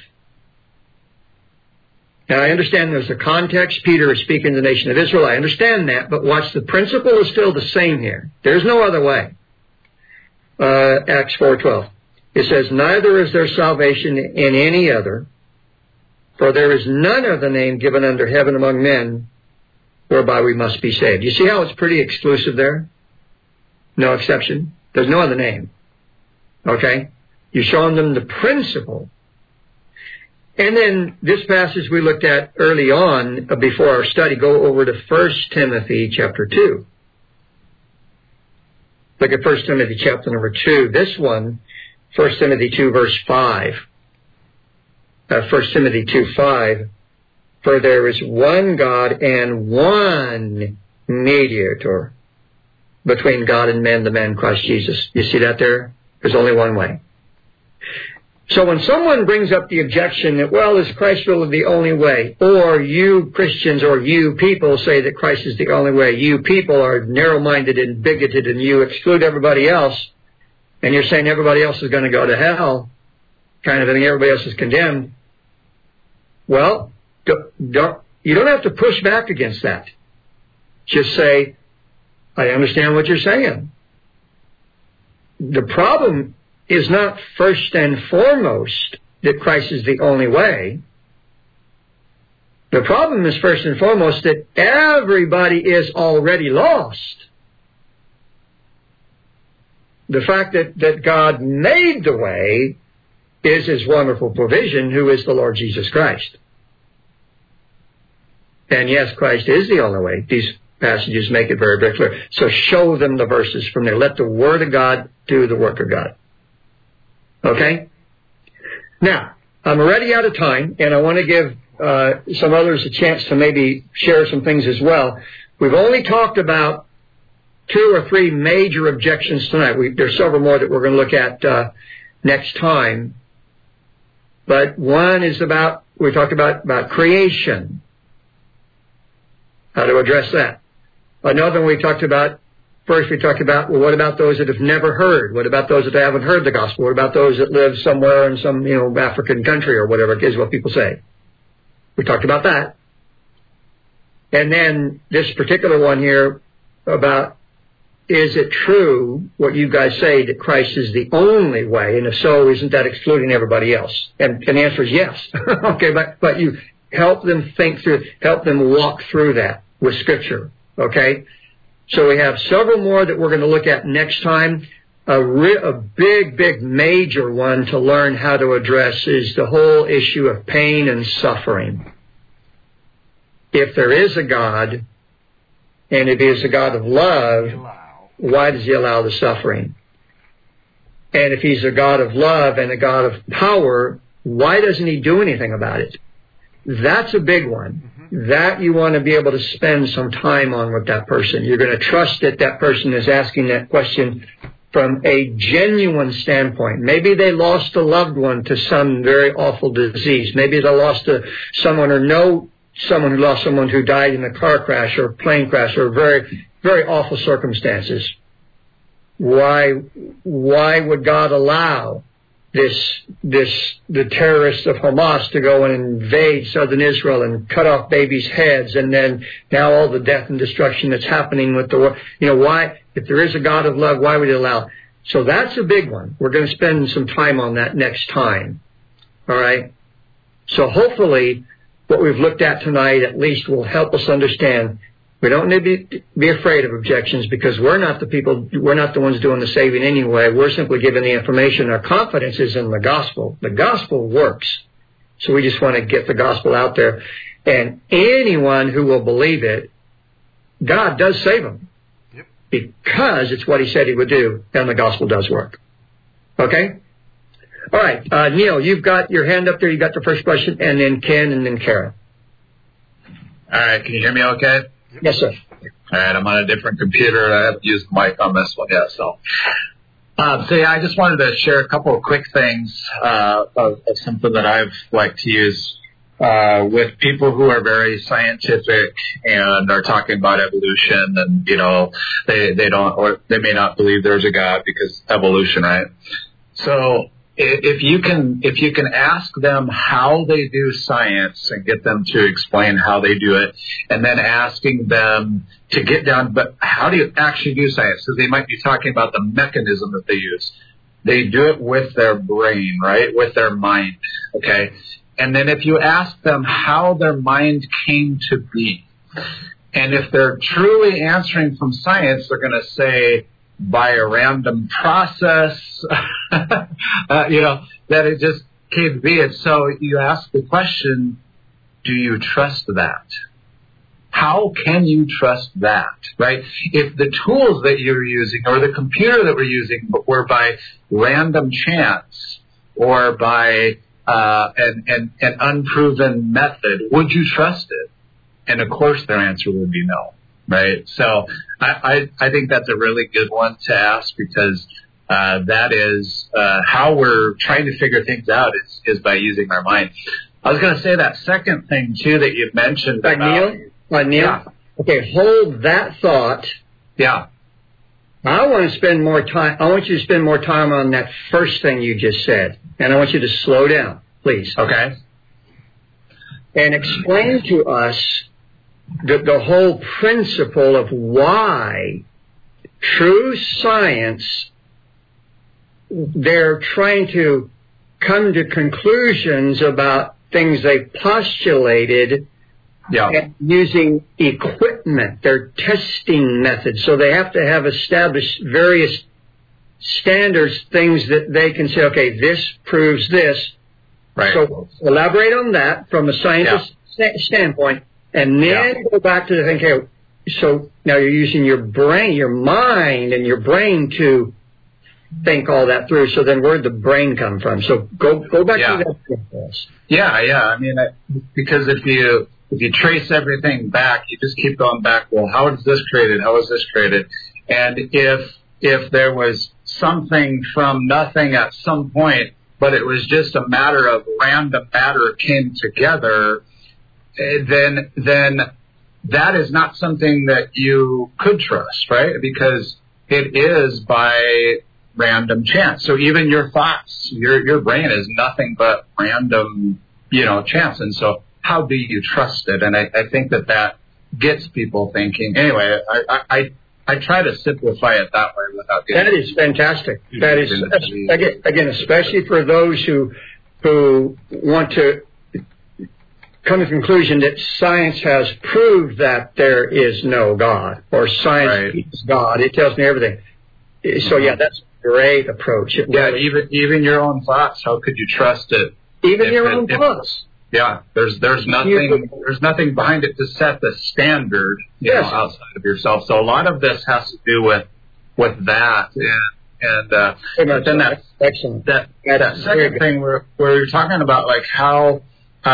Now, I understand there's a context. Peter is speaking to the nation of Israel. I understand that, but watch, the principle is still the same here. There's no other way. Acts 4:12. It says, neither is there salvation in any other, for there is none other name given under heaven among men whereby we must be saved. You see how it's pretty exclusive there? No exception. There's no other name. Okay? You're showing them the principle. And then this passage we looked at early on before our study, go over to 1 Timothy chapter 2. Look at 1 Timothy chapter number 2. This one, 1 Timothy 2 verse 5. 1 Timothy 2:5. For there is one God and one mediator between God and men, the man Christ Jesus. You see that there? There's only one way. So when someone brings up the objection that, well, is Christ really the only way? Or you Christians or you people say that Christ is the only way. You people are narrow-minded and bigoted and you exclude everybody else. And you're saying everybody else is going to go to hell. Kind of thing, everybody else is condemned. Well, you don't have to push back against that. Just say, I understand what you're saying. The problem is not first and foremost that Christ is the only way. The problem is first and foremost that everybody is already lost. The fact that God made the way is His wonderful provision, who is the Lord Jesus Christ. And yes, Christ is the only way. These passages make it very, very clear. So show them the verses from there. Let the Word of God do the work of God. Okay? Now, I'm already out of time, and I want to give some others a chance to maybe share some things as well. We've only talked about 2 or 3 major objections tonight. There's several more that we're going to look at next time. But one is we talked about creation. How to address that. Another one we talked about, well, what about those that have never heard? What about those that haven't heard the gospel? What about those that live somewhere in some, African country or whatever it is what people say? We talked about that. And then this particular one here about, is it true what you guys say that Christ is the only way? And if so, isn't that excluding everybody else? And the answer is yes. Okay, but you help them think through, help them walk through that with Scripture. Okay? So we have several more that we're going to look at next time. A big, major one to learn how to address is the whole issue of pain and suffering. If there is a God, and if He is a God of love, why does He allow the suffering? And if he's a God of love and a God of power, why doesn't he do anything about it? That's a big one. That you want to be able to spend some time on with that person. You're going to trust that that person is asking that question from a genuine standpoint. Maybe they lost a loved one to some very awful disease. Maybe they lost someone or know someone who lost someone who died in a car crash or plane crash or very, very awful circumstances. Why would God allow the terrorists of Hamas to go and invade southern Israel and cut off babies' heads, and then now all the death and destruction that's happening with the world? Why, if there is a God of love, why would he allow? So that's a big one. We're going to spend some time on that next time. All right? So hopefully what we've looked at tonight at least will help us understand. We don't need to be afraid of objections, because we're not the ones doing the saving anyway. We're simply giving the information. Our confidence is in the gospel. The gospel works. So we just want to get the gospel out there. And anyone who will believe it, God does save them. Yep. Because it's what he said he would do, and the gospel does work. Okay? All right. Neil, you've got your hand up there. You got the first question, and then Ken, and then Karen. All right. Can you hear me okay? Yes, sir. All right, I'm on a different computer. I haven't used the mic on this one yet, so I just wanted to share a couple of quick things of something that I've liked to use with people who are very scientific and are talking about evolution, and they don't, or they may not believe there's a God because evolution, right? So if you can ask them how they do science and get them to explain how they do it, and then asking them to get down, but how do you actually do science? Because they might be talking about the mechanism that they use. They do it with their brain, right? With their mind, okay? And then if you ask them how their mind came to be, and if they're truly answering from science, they're going to say, by a random process, that it just came to be. And so you ask the question, do you trust that? How can you trust that, right? If the tools that you're using or the computer that we're using were by random chance or by an unproven method, would you trust it? And of course their answer would be no. Right. So I think that's a really good one to ask, because that is how we're trying to figure things out is by using our mind. I was going to say that second thing, too, that you mentioned. Neil? Yeah. Okay, hold that thought. Yeah. I want to spend more time. I want you to spend more time on that first thing you just said. And I want you to slow down, please. Okay. And explain to us the whole principle of why true science, they're trying to come to conclusions about things they postulated using equipment, their testing methods. So they have to have established various standards, things that they can say, okay, this proves this. Right. So elaborate on that from a scientist standpoint. And then go back to the thing, okay, so now you're using your brain, your mind and your brain to think all that through. So then where'd the brain come from? So go back to that process. Yeah. I mean, because if you trace everything back, you just keep going back, well, how was this created? How was this created? And if there was something from nothing at some point, but it was just a matter of random matter came together, then that is not something that you could trust, right? Because it is by random chance. So even your thoughts, your brain is nothing but random, chance. And so how do you trust it? And I think that gets people thinking. Anyway, I try to simplify it that way without getting... That is fantastic. That is, again, especially for those who want to come to the conclusion that science has proved that there is no God, or science is God. It tells me everything. So that's a great approach. Even your own thoughts. How could you trust it? Even your own thoughts. Yeah, there's nothing behind it to set the standard, outside of yourself. So a lot of this has to do with that, but then that second thing where you're talking about like how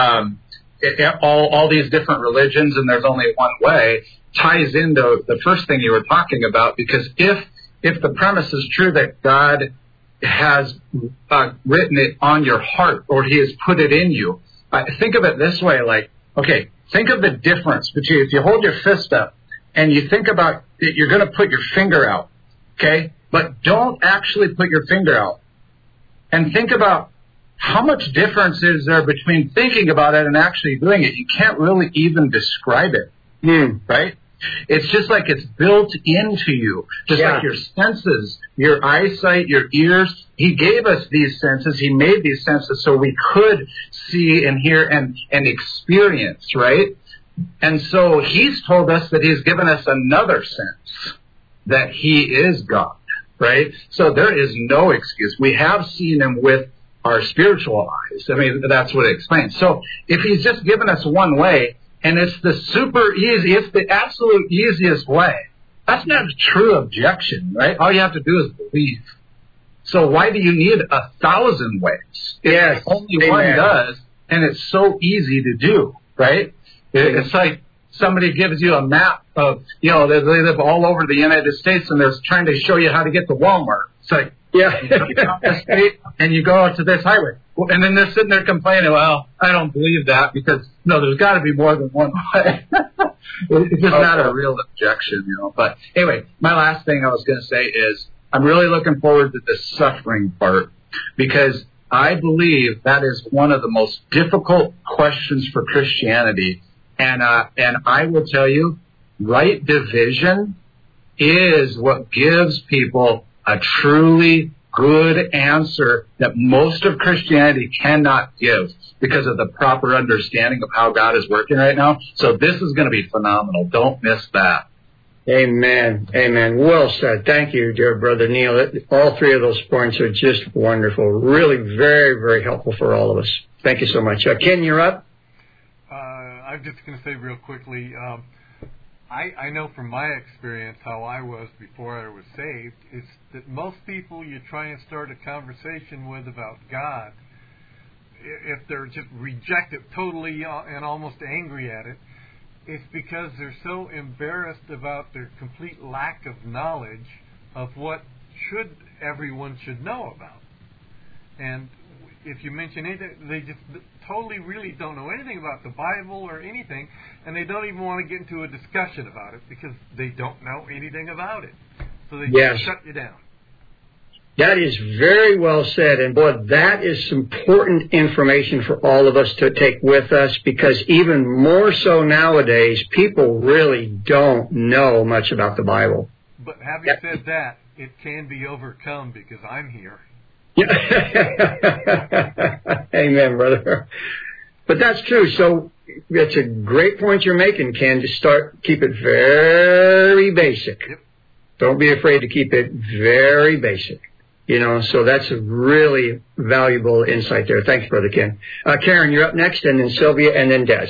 all these different religions and there's only one way ties into the first thing you were talking about, because if the premise is true that God has written it on your heart or he has put it in you, think of it this way, like, okay, think of the difference between if you hold your fist up and you think about it, you're going to put your finger out, okay? But don't actually put your finger out. And think about how much difference is there between thinking about it and actually doing it. You can't really even describe it, right? It's just like it's built into you, just like your senses, your eyesight, your ears. He gave us these senses. He made these senses so we could see and hear and experience, right? And so he's told us that he's given us another sense, that he is God, right? So there is no excuse. We have seen him with our spiritual eyes. I mean, that's what it explains. So if he's just given us one way, and it's the super easy, it's the absolute easiest way, that's not a true objection, right? All you have to do is believe. So why do you need 1,000 ways? Yes. Only one does, and it's so easy to do, right? It's like somebody gives you a map of, they live all over the United States, and they're trying to show you how to get to Walmart. It's like, you come to the state, and you go out to this highway. And then they're sitting there complaining, well, I don't believe that because, no, there's got to be more than one way. It's just not a real objection, But anyway, my last thing I was going to say is I'm really looking forward to the suffering part, because I believe that is one of the most difficult questions for Christianity. And I will tell you, right division is what gives people a truly good answer that most of Christianity cannot give because of the proper understanding of how God is working right now. So this is going to be phenomenal. Don't miss that. Amen. Amen. Well said. Thank you, dear Brother Neil. All three of those points are just wonderful. Really very, very helpful for all of us. Thank you so much. Ken, you're up. I'm just going to say real quickly, I know from my experience how I was before I was saved, is that most people you try and start a conversation with about God, if they're just reject it totally and almost angry at it, it's because they're so embarrassed about their complete lack of knowledge of what everyone should know about. And if you mention it, they just totally really don't know anything about the Bible or anything, and they don't even want to get into a discussion about it because they don't know anything about it. So they just shut you down. That is very well said, and boy, that is important information for all of us to take with us, because even more so nowadays, people really don't know much about the Bible. But having said that, it can be overcome because I'm here. Amen, brother. But that's true. So that's a great point you're making, Ken, to keep it very basic. Yep. Don't be afraid to keep it very basic. So that's a really valuable insight there. Thanks, Brother Ken. Karen, you're up next, and then Sylvia, and then Des.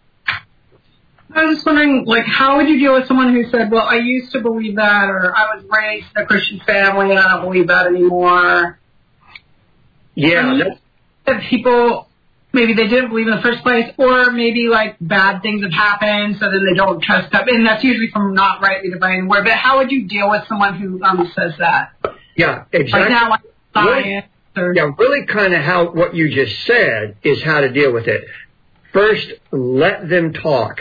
I was wondering, how would you deal with someone who said, well, I used to believe that, or I was raised in a Christian family and I don't believe that anymore? Yeah. That people, maybe they didn't believe in the first place, or maybe bad things have happened, so then they don't trust that. And that's usually from not rightly dividing the word. But how would you deal with someone who says that? Yeah, exactly. Now, science. Really kind of what you just said is how to deal with it. First, let them talk.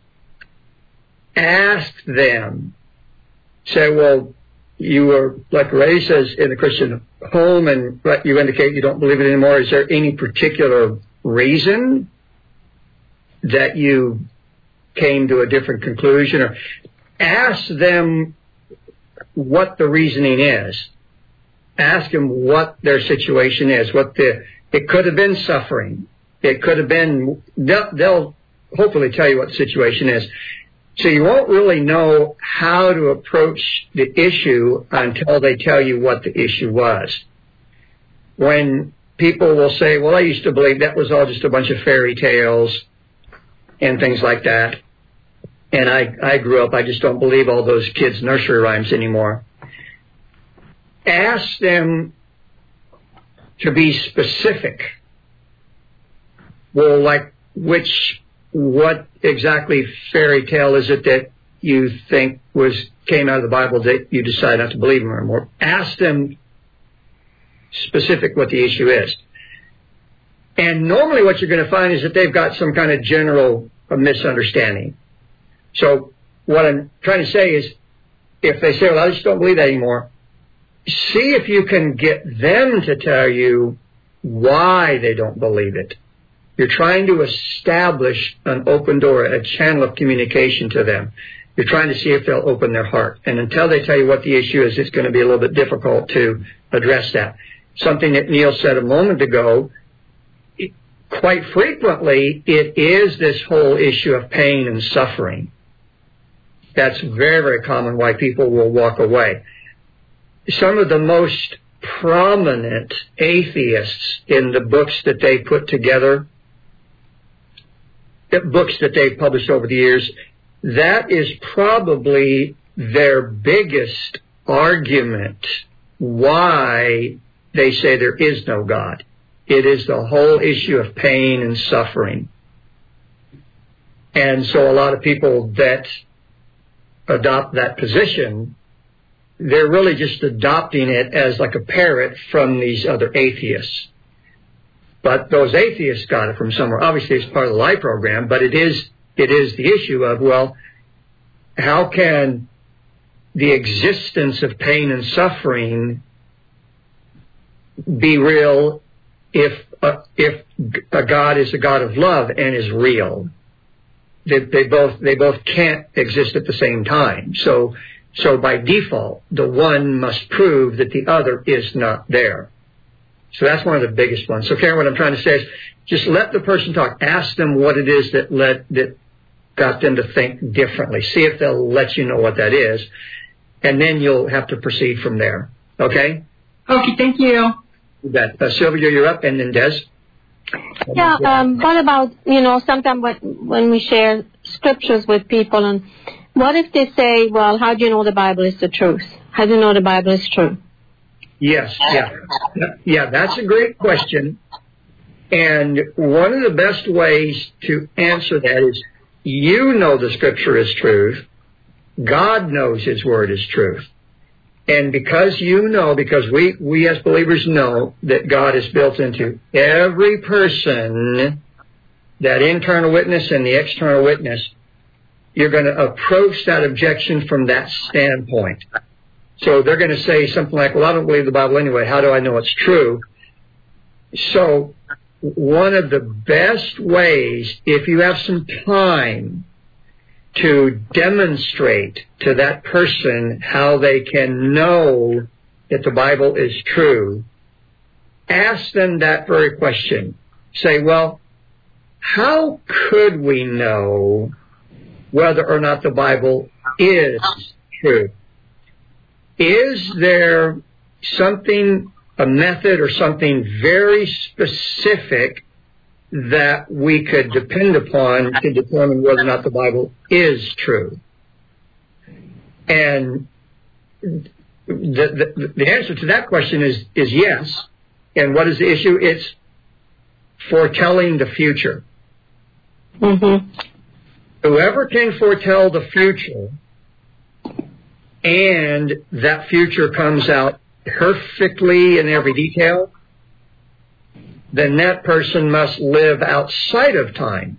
Ask them. Say, well, you were, like Ray says, in a Christian home, and you indicate you don't believe it anymore. Is there any particular reason that you came to a different conclusion? Or ask them what the reasoning is. Ask them what their situation is. It could have been suffering. It could have been. They'll hopefully tell you what the situation is. So you won't really know how to approach the issue until they tell you what the issue was. When people will say, well, I used to believe that was all just a bunch of fairy tales and things like that. And I grew up, I just don't believe all those kids' nursery rhymes anymore. ask them to be specific. Well, like what exactly fairy tale is it that you think came out of the Bible that you decide not to believe in anymore? Ask them specific what the issue is. And normally what you're going to find is that they've got some kind of general misunderstanding. So what I'm trying to say is, if they say, well, I just don't believe that anymore, see if you can get them to tell you why they don't believe it. You're trying to establish an open door, a channel of communication to them. You're trying to see if they'll open their heart. And until they tell you what the issue is, it's going to be a little bit difficult to address that. Something that Neil said a moment ago, quite frequently, it is this whole issue of pain and suffering. That's very, very common why people will walk away. Some of the most prominent atheists in the books that they put together, books that they've published over the years, that is probably their biggest argument why they say there is no God. It is the whole issue of pain and suffering. And so a lot of people that adopt that position, they're really just adopting it as like a parrot from these other atheists. But those atheists got it from somewhere. Obviously, it's part of the Life program, but it is the issue of, well, how can the existence of pain and suffering be real if a God is a God of love and is real? They both can't exist at the same time. So by default, the one must prove that the other is not there. So that's one of the biggest ones. So Karen, what I'm trying to say is just let the person talk. Ask them what it is that got them to think differently. See if they'll let you know what that is. And then you'll have to proceed from there. Okay? Okay, thank you. You bet. Sylvia, you're up, and then Des. Yeah, what about, sometimes when we share scriptures with people, and what if they say, well, how do you know the Bible is the truth? How do you know the Bible is true? Yes, yeah, that's a great question. And one of the best ways to answer that is, you know the Scripture is truth. God knows His Word is truth. And because we as believers know that God is built into every person, that internal witness and the external witness, you're going to approach that objection from that standpoint. So they're going to say something like, well, I don't believe the Bible anyway. How do I know it's true? So one of the best ways, if you have some time, to demonstrate to that person how they can know that the Bible is true, ask them that very question. Say, well, how could we know whether or not the Bible is true? Is there something, a method or something very specific that we could depend upon to determine whether or not the Bible is true? And the answer to that question is yes. And what is the issue? It's foretelling the future. Mm-hmm. Whoever can foretell the future, and that future comes out perfectly in every detail, then that person must live outside of time.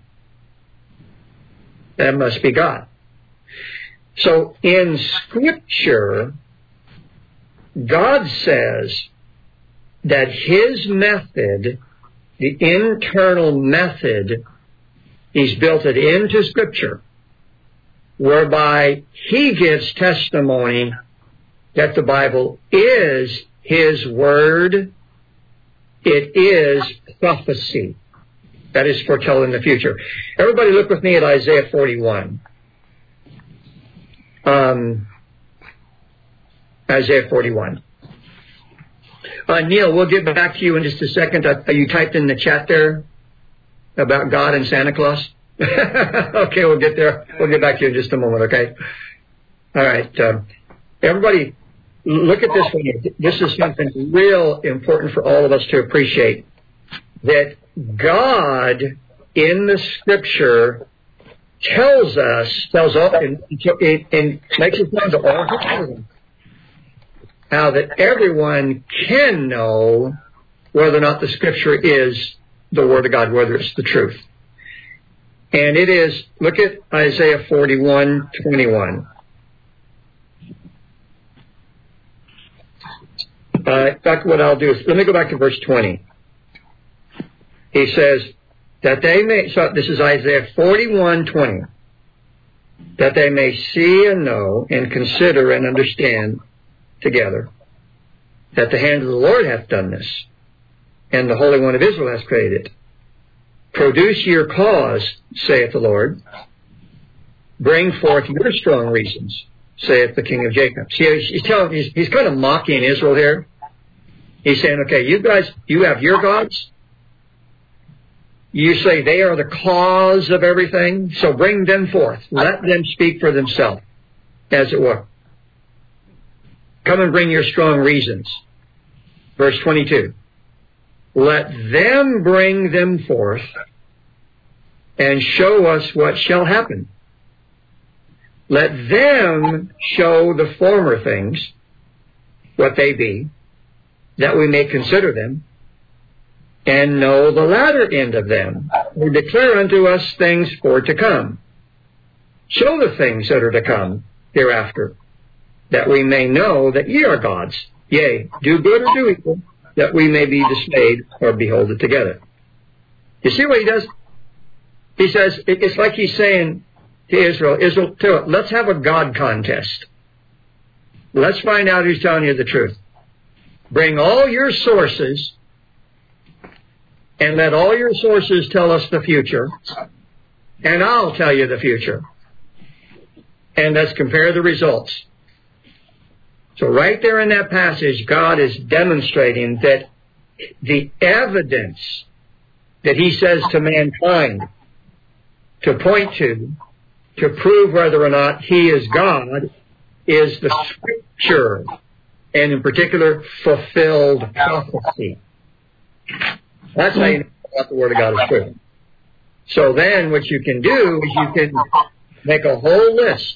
That must be God. So in Scripture, God says that His method, the internal method, He's built it into Scripture, whereby He gives testimony that the Bible is His Word. It is prophecy. That is foretelling the future. Everybody look with me at Isaiah 41. Isaiah 41. Neil, we'll get back to you in just a second. You typed in the chat there about God and Santa Claus? Okay, we'll get there. We'll get back to you in just a moment, okay? All right. Everybody look at this one. This is something real important for all of us to appreciate. That God in the Scripture tells all, and makes it known to all His children, how that everyone can know whether or not the Scripture is the Word of God, whether it's the truth. And it is, look at Isaiah 41:21. In fact, what I'll do is, let me go back to verse 20. He says, that they may, so this is Isaiah 41:20, that they may see and know and consider and understand together that the hand of the Lord hath done this, and the Holy One of Israel hath created it. Produce your cause, saith the Lord. Bring forth your strong reasons, saith the King of Jacob. See, he's kind of mocking Israel here. He's saying, okay, you guys, you have your gods. You say they are the cause of everything, so bring them forth. Let them speak for themselves, as it were. Come and bring your strong reasons. Verse 22. Let them bring them forth and show us what shall happen. Let them show the former things, what they be, that we may consider them, and know the latter end of them. We declare unto us things for to come. Show the things that are to come hereafter, that we may know that ye are gods. Yea, do good or do evil, that we may be dismayed or behold it together. You see what he does? He says, it's like he's saying to Israel, let's have a God contest. Let's find out who's telling you the truth. Bring all your sources, and let all your sources tell us the future, and I'll tell you the future. And let's compare the results. So right there in that passage, God is demonstrating that the evidence that He says to mankind to point to prove whether or not He is God, is the Scripture, and in particular, fulfilled prophecy. That's how you know that the Word of God is true. So then what you can do is you can make a whole list.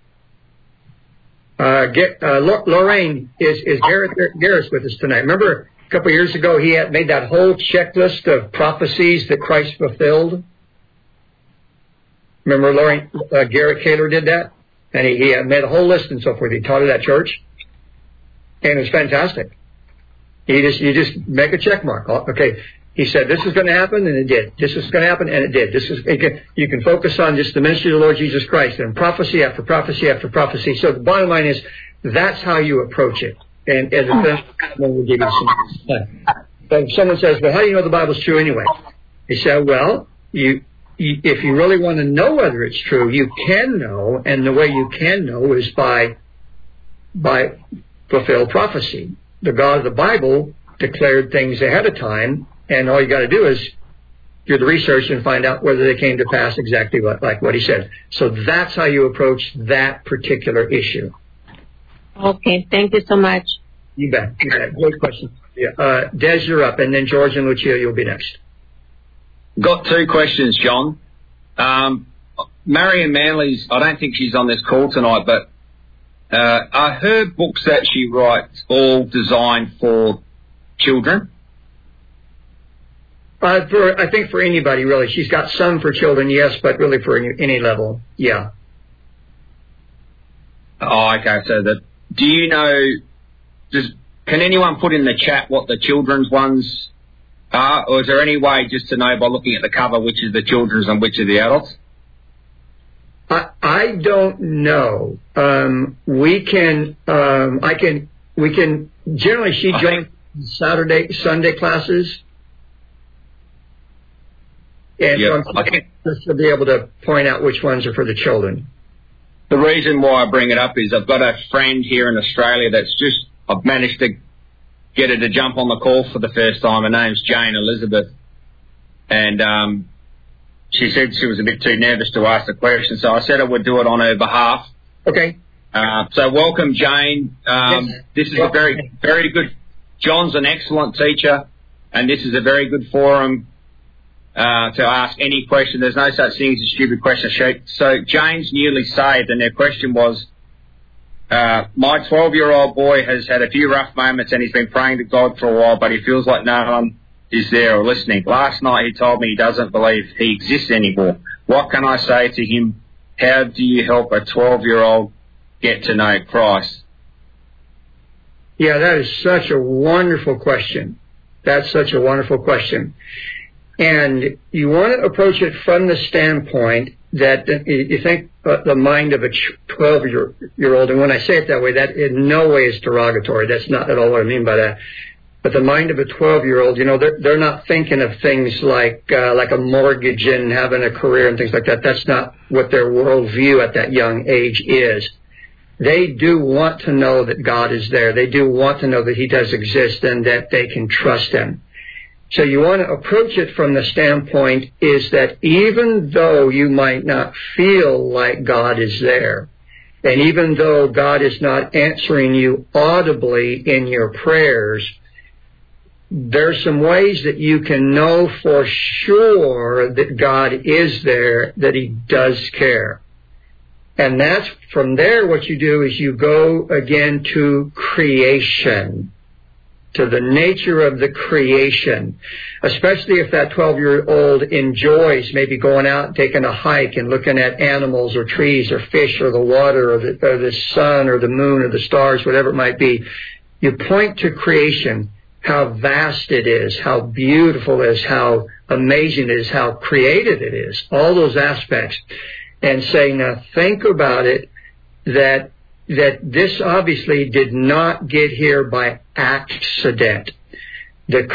Lorraine, is Garrett's with us tonight. Remember a couple of years ago he had made that whole checklist of prophecies that Christ fulfilled? Remember Lorraine, Garrett Kaler did that? And he made a whole list and so forth. He taught at that church. And it was fantastic. You just make a check mark. Okay, he said this is going to happen, and it did. This is going to happen, and it did. You can focus on just the ministry of the Lord Jesus Christ and prophecy after prophecy after prophecy. So the bottom line is that's how you approach it. And as a thing, we'll give you some time. But if someone says, well, how do you know the Bible's true anyway? He said, well, if you really want to know whether it's true, you can know, and the way you can know is by fulfilled prophecy. The God of the Bible declared things ahead of time, and all you got to do is do the research and find out whether they came to pass exactly like what He said. So that's how you approach that particular issue. Okay, thank you so much. You bet. Great question. Yeah. Des, you're up, and then George and Lucia, you'll be next. Got two questions, John. Marion Manley's, I don't think she's on this call tonight, but are her books that she writes all designed for children? I think for anybody, really. She's got some for children, yes, but really for any level, yeah. Oh, okay. So do you know, can anyone put in the chat what the children's ones are? Or is there any way just to know by looking at the cover which is the children's and which are the adults? I don't know. We can generally she joins Sunday classes. And she'll be able to point out which ones are for the children. The reason why I bring it up is I've got a friend here in Australia I've managed to get her to jump on the call for the first time. Her name's Jane Elizabeth. And she said she was a bit too nervous to ask the question, so I said I would do it on her behalf. Okay. So welcome, Jane. This is a very, very good. John's an excellent teacher, and this is a very good forum to ask any question. There's no such thing as a stupid question. So Jane's newly saved, and their question was, my 12-year-old boy has had a few rough moments, and he's been praying to God for a while, but he feels like no one is there or listening. Last night he told me he doesn't believe he exists anymore. What can I say to him? How do you help a 12-year-old get to know Christ? Yeah, that is such a wonderful question. That's such a wonderful question. And you want to approach it from the standpoint that you think the mind of a 12-year-old, and when I say it that way, that in no way is derogatory. That's not at all what I mean by that. But the mind of a 12-year-old, they're not thinking of things like a mortgage and having a career and things like that. That's not what their worldview at that young age is. They do want to know that God is there. They do want to know that He does exist and that they can trust Him. So you want to approach it from the standpoint is that even though you might not feel like God is there, and even though God is not answering you audibly in your prayers, there's some ways that you can know for sure that God is there, that He does care. And that's from there what you do is you go again to creation, to the nature of the creation, especially if that 12-year-old enjoys maybe going out and taking a hike and looking at animals or trees or fish or the water or the sun or the moon or the stars, whatever it might be. You point to creation, how vast it is, how beautiful it is, how amazing it is, how creative it is, all those aspects, and say, now think about it, that this obviously did not get here by accident. The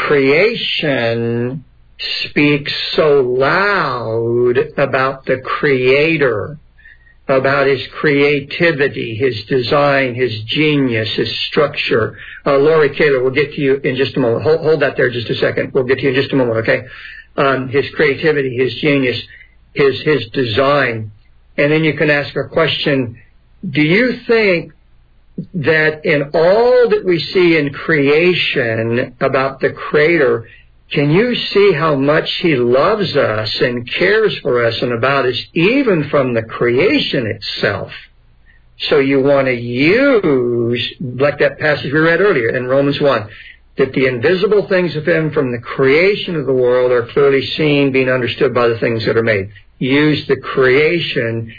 creation speaks so loud about the Creator, about His creativity, His design, His genius, His structure. Lori Kaler, we'll get to you in just a moment. Hold that there just a second. We'll get to you in just a moment, okay? His creativity, His genius, His design. And then you can ask a question, do you think that in all that we see in creation about the Creator, can you see how much He loves us and cares for us and about us, even from the creation itself? So you want to use, like that passage we read earlier in Romans 1, that the invisible things of Him from the creation of the world are clearly seen, being understood by the things that are made. Use the creation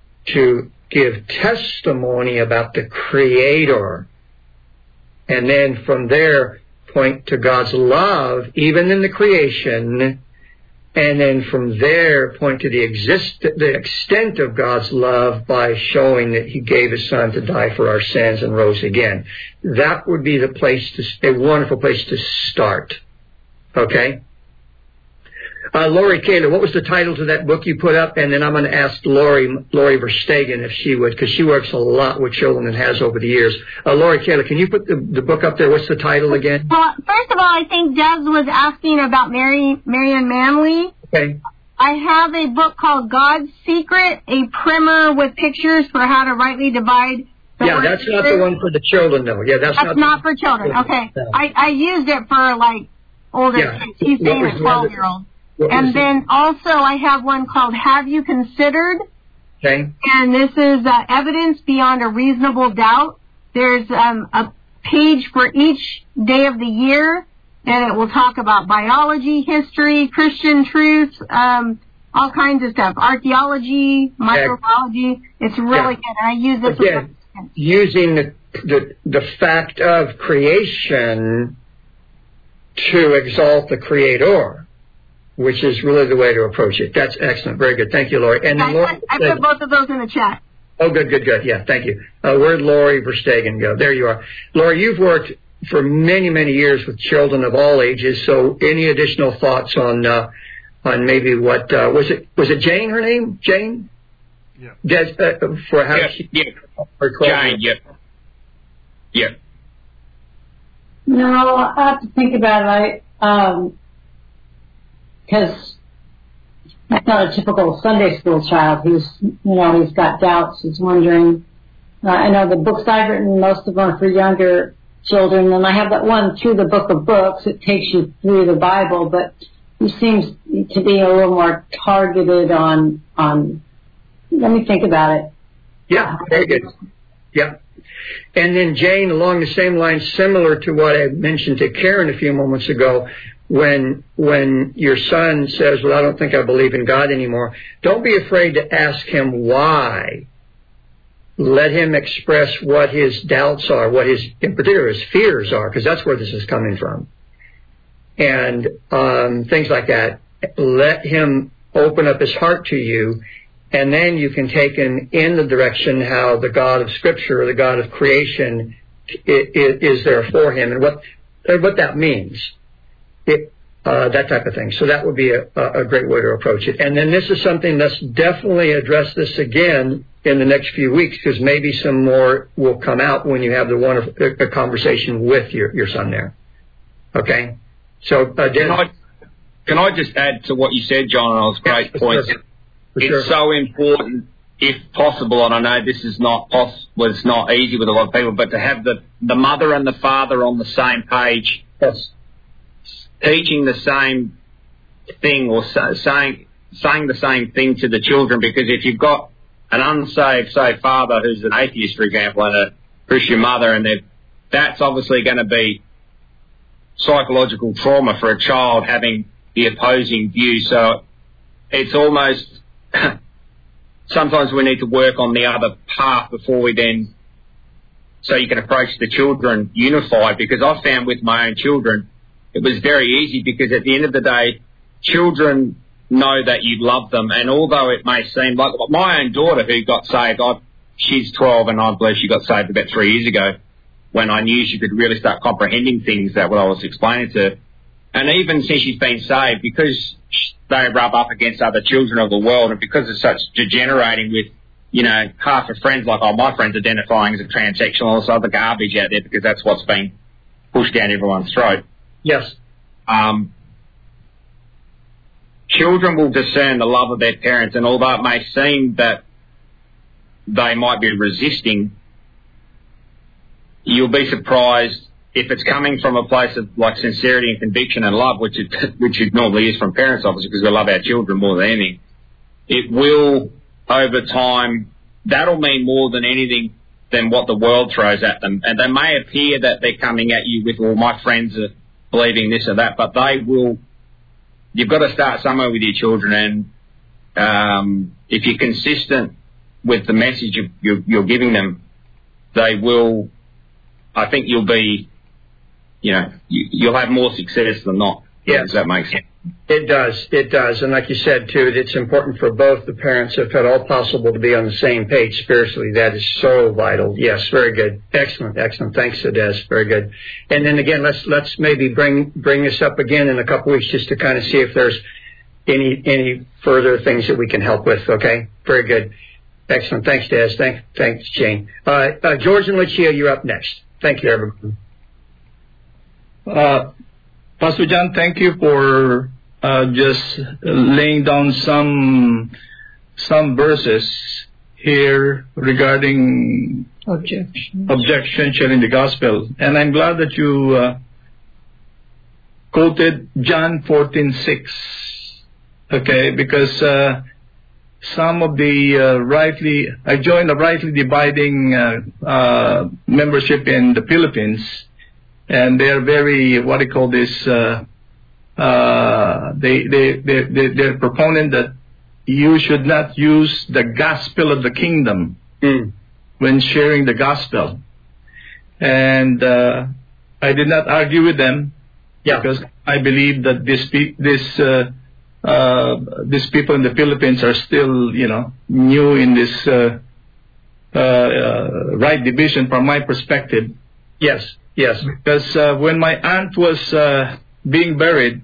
to give testimony about the Creator. And then from there, point to God's love, even in the creation. And then from there, point to the extent of God's love by showing that He gave His Son to die for our sins and rose again. That would be the place a wonderful place to start. Okay? Lori Kaler, what was the title to that book you put up? And then I'm going to ask Lori Verstegen if she would, because she works a lot with children and has over the years. Lori Kaler, can you put the book up there? What's the title again? Well, first of all, I think Des was asking about Marianne Manley. Okay. I have a book called God's Secret, a primer with pictures for how to rightly divide the word that's not the one for the children, though. Yeah, that's not for children. Okay. No. I used it for, older kids. He's saying a 12-year-old. And then also I have one called Have You Considered? Okay. And this is evidence beyond a reasonable doubt. There's a page for each day of the year, and it will talk about biology, history, Christian truth, all kinds of stuff, archaeology, microbiology. It's really good. And I use this again, using the fact of creation to exalt the Creator, which is really the way to approach it. That's excellent. Very good. Thank you, Lori. And I put both of those in the chat. Oh, good. Yeah, thank you. Where'd Lori Verstegen go? There you are. Lori, you've worked for many, many years with children of all ages, so any additional thoughts on maybe what, was it Jane, her name? Jane? Yeah. For how Jane, yeah. No, I have to think about it. Because that's not a typical Sunday school child. He's got doubts. He's wondering, I know the books I've written, most of them are for younger children, and I have that one, Through the Book of Books. It takes you through the Bible, but it seems to be a little more targeted on let me think about it. Yeah, very good. Yeah. And then, Jane, along the same lines, similar to what I mentioned to Karen a few moments ago, when your son says, well, I don't think I believe in God anymore, don't be afraid to ask him why. Let him express what his doubts are, what his, in particular, his fears are, because that's where this is coming from. And things like that. Let him open up his heart to you, and then you can take him in the direction how the God of Scripture or the God of creation is there for him, and what that means. That type of thing. So that would be a great way to approach it. And then this is something that's definitely address this again in the next few weeks, because maybe some more will come out when you have a conversation with your son there. Okay? So, Can I just add to what you said, John, and those great points? Sure. It's so important, if possible, and I know this is not possible, it's not easy with a lot of people, but to have the mother and the father on the same page, yes, teaching the same thing or saying the same thing to the children, because if you've got an unsaved, say, father who's an atheist, for example, and a Christian mother, and that's obviously going to be psychological trauma for a child having the opposing view. So it's almost sometimes we need to work on the other path before we then, so you can approach the children unified, because I've found with my own children it was very easy, because at the end of the day, children know that you love them, and although it may seem like my own daughter who got saved, she's 12 and I believe she got saved about 3 years ago when I knew she could really start comprehending things that what I was explaining to her. And even since she's been saved, because they rub up against other children of the world, and because it's such degenerating with, half her friends, like my friends identifying as a transsexual, all this other garbage out there, because that's what's being pushed down everyone's throat. Yes. Children will discern the love of their parents, and although it may seem that they might be resisting, you'll be surprised if it's coming from a place of like sincerity and conviction and love, which it normally is from parents, obviously, because we love our children more than anything. It will, over time, that'll mean more than anything than what the world throws at them. And they may appear that they're coming at you with, well, my friends are believing this or that, but they will. You've got to start somewhere with your children, and if you're consistent with the message you're giving them, they will. I think you'll be, you'll have more success than not. Yes. Does that make sense? It does. And like you said, too, it's important for both the parents, if at all possible, to be on the same page spiritually. That is so vital. Yes, very good. Excellent. Thanks, Des. Very good. And then again, let's maybe bring this up again in a couple weeks, just to kind of see if there's any further things that we can help with. Okay? Very good. Excellent. Thanks, Des. Thanks, Jane. George and Lucia, you're up next. Thank you, everyone. Pastor John, thank you for just laying down some verses here regarding objection sharing the gospel. And I'm glad that you quoted John 14:6. Okay, because some of the I joined a rightly dividing membership in the Philippines. And they're very, what do you call this, they're proponent that you should not use the gospel of the kingdom when sharing the gospel. And I did not argue with them because I believe that these people in the Philippines are still, new in this right division from my perspective. Yes. Because when my aunt was being buried,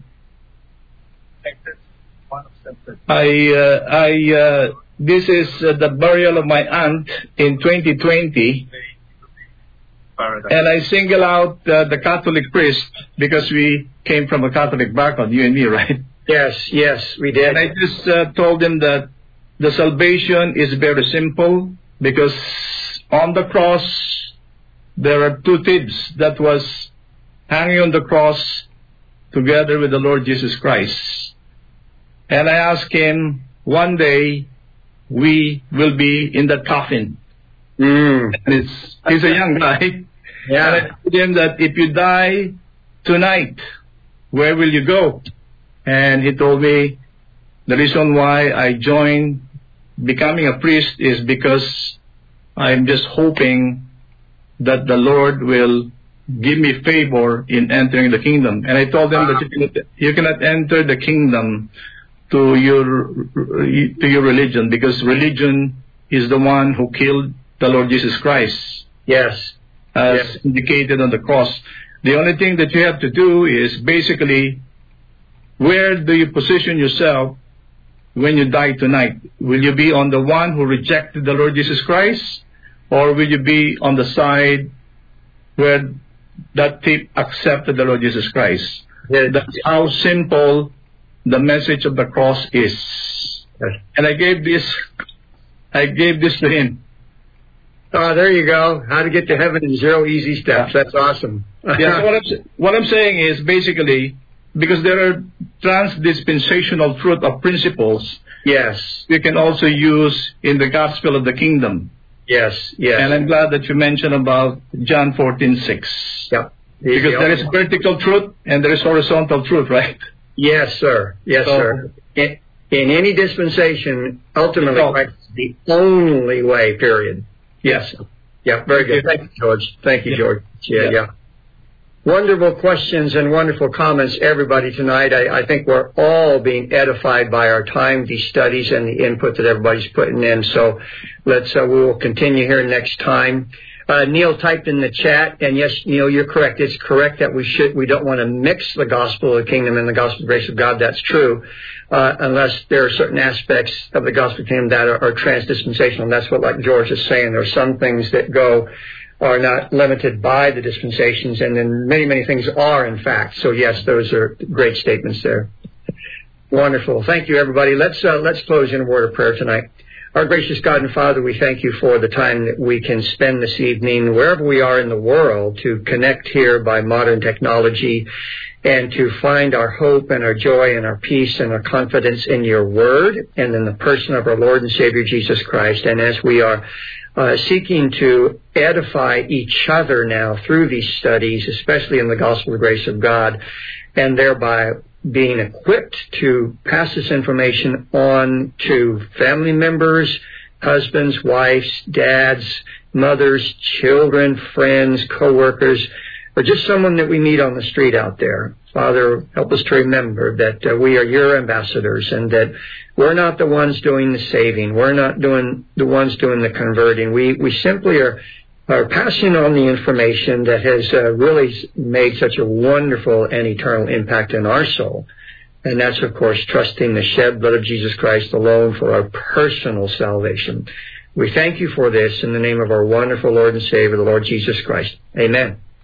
this is the burial of my aunt in 2020, and I single out the Catholic priest because we came from a Catholic background, you and me, right? Yes, we did. And I just told him that the salvation is very simple, because on the cross, there are two thieves that was hanging on the cross together with the Lord Jesus Christ. And I asked him, one day we will be in the coffin. And he's a young guy. Yeah. And I told him that if you die tonight, where will you go? And he told me the reason why I joined becoming a priest is because I'm just hoping that the Lord will give me favor in entering the kingdom. And I told him that you cannot enter the kingdom to your religion, because religion is the one who killed the Lord Jesus Christ. Yes. As indicated on the cross. The only thing that you have to do is basically, where do you position yourself when you die tonight? Will you be on the one who rejected the Lord Jesus Christ? Or will you be on the side where that thief accepted the Lord Jesus Christ? That's how simple the message of the cross is. Yes. And I gave this to him. Oh, there you go. How to get to heaven in 0 easy steps. That's awesome. So what I'm saying is basically, because there are trans-dispensational truth of principles, yes, you can also use in the gospel of the kingdom. Yes. And I'm glad that you mentioned about John 14:6. Yep. Because there is vertical truth and there is horizontal truth, right? Yes, sir. Yes, sir. In any dispensation, ultimately, Christ is the only way, period. Yes. Yeah, very good. Thank you, George. Thank you, George. Yeah. Wonderful questions and wonderful comments, everybody, tonight. I think we're all being edified by our time, these studies, and the input that everybody's putting in. So we will continue here next time. Neil typed in the chat, and yes, Neil, you're correct. It's correct that we don't want to mix the gospel of the kingdom and the gospel of grace of God. That's true, unless there are certain aspects of the gospel of the kingdom that are trans-dispensational. And that's what, like George is saying, there are some things that are not limited by the dispensations, and then many, many things are, in fact. So yes, those are great statements there. Wonderful. Thank you, everybody. Let's close in a word of prayer tonight. Our gracious God and Father, we thank you for the time that we can spend this evening, wherever we are in the world, to connect here by modern technology and to find our hope and our joy and our peace and our confidence in your word and in the person of our Lord and Savior Jesus Christ. And as we are seeking to edify each other now through these studies, especially in the gospel of the grace of God, and thereby being equipped to pass this information on to family members, husbands, wives, dads, mothers, children, friends, co-workers, or just someone that we meet on the street out there. Father, help us to remember that we are your ambassadors and that we're not the ones doing the saving. We're not the ones doing the converting. We simply are passing on the information that has really made such a wonderful and eternal impact in our soul. And that's, of course, trusting the shed blood of Jesus Christ alone for our personal salvation. We thank you for this in the name of our wonderful Lord and Savior, the Lord Jesus Christ. Amen.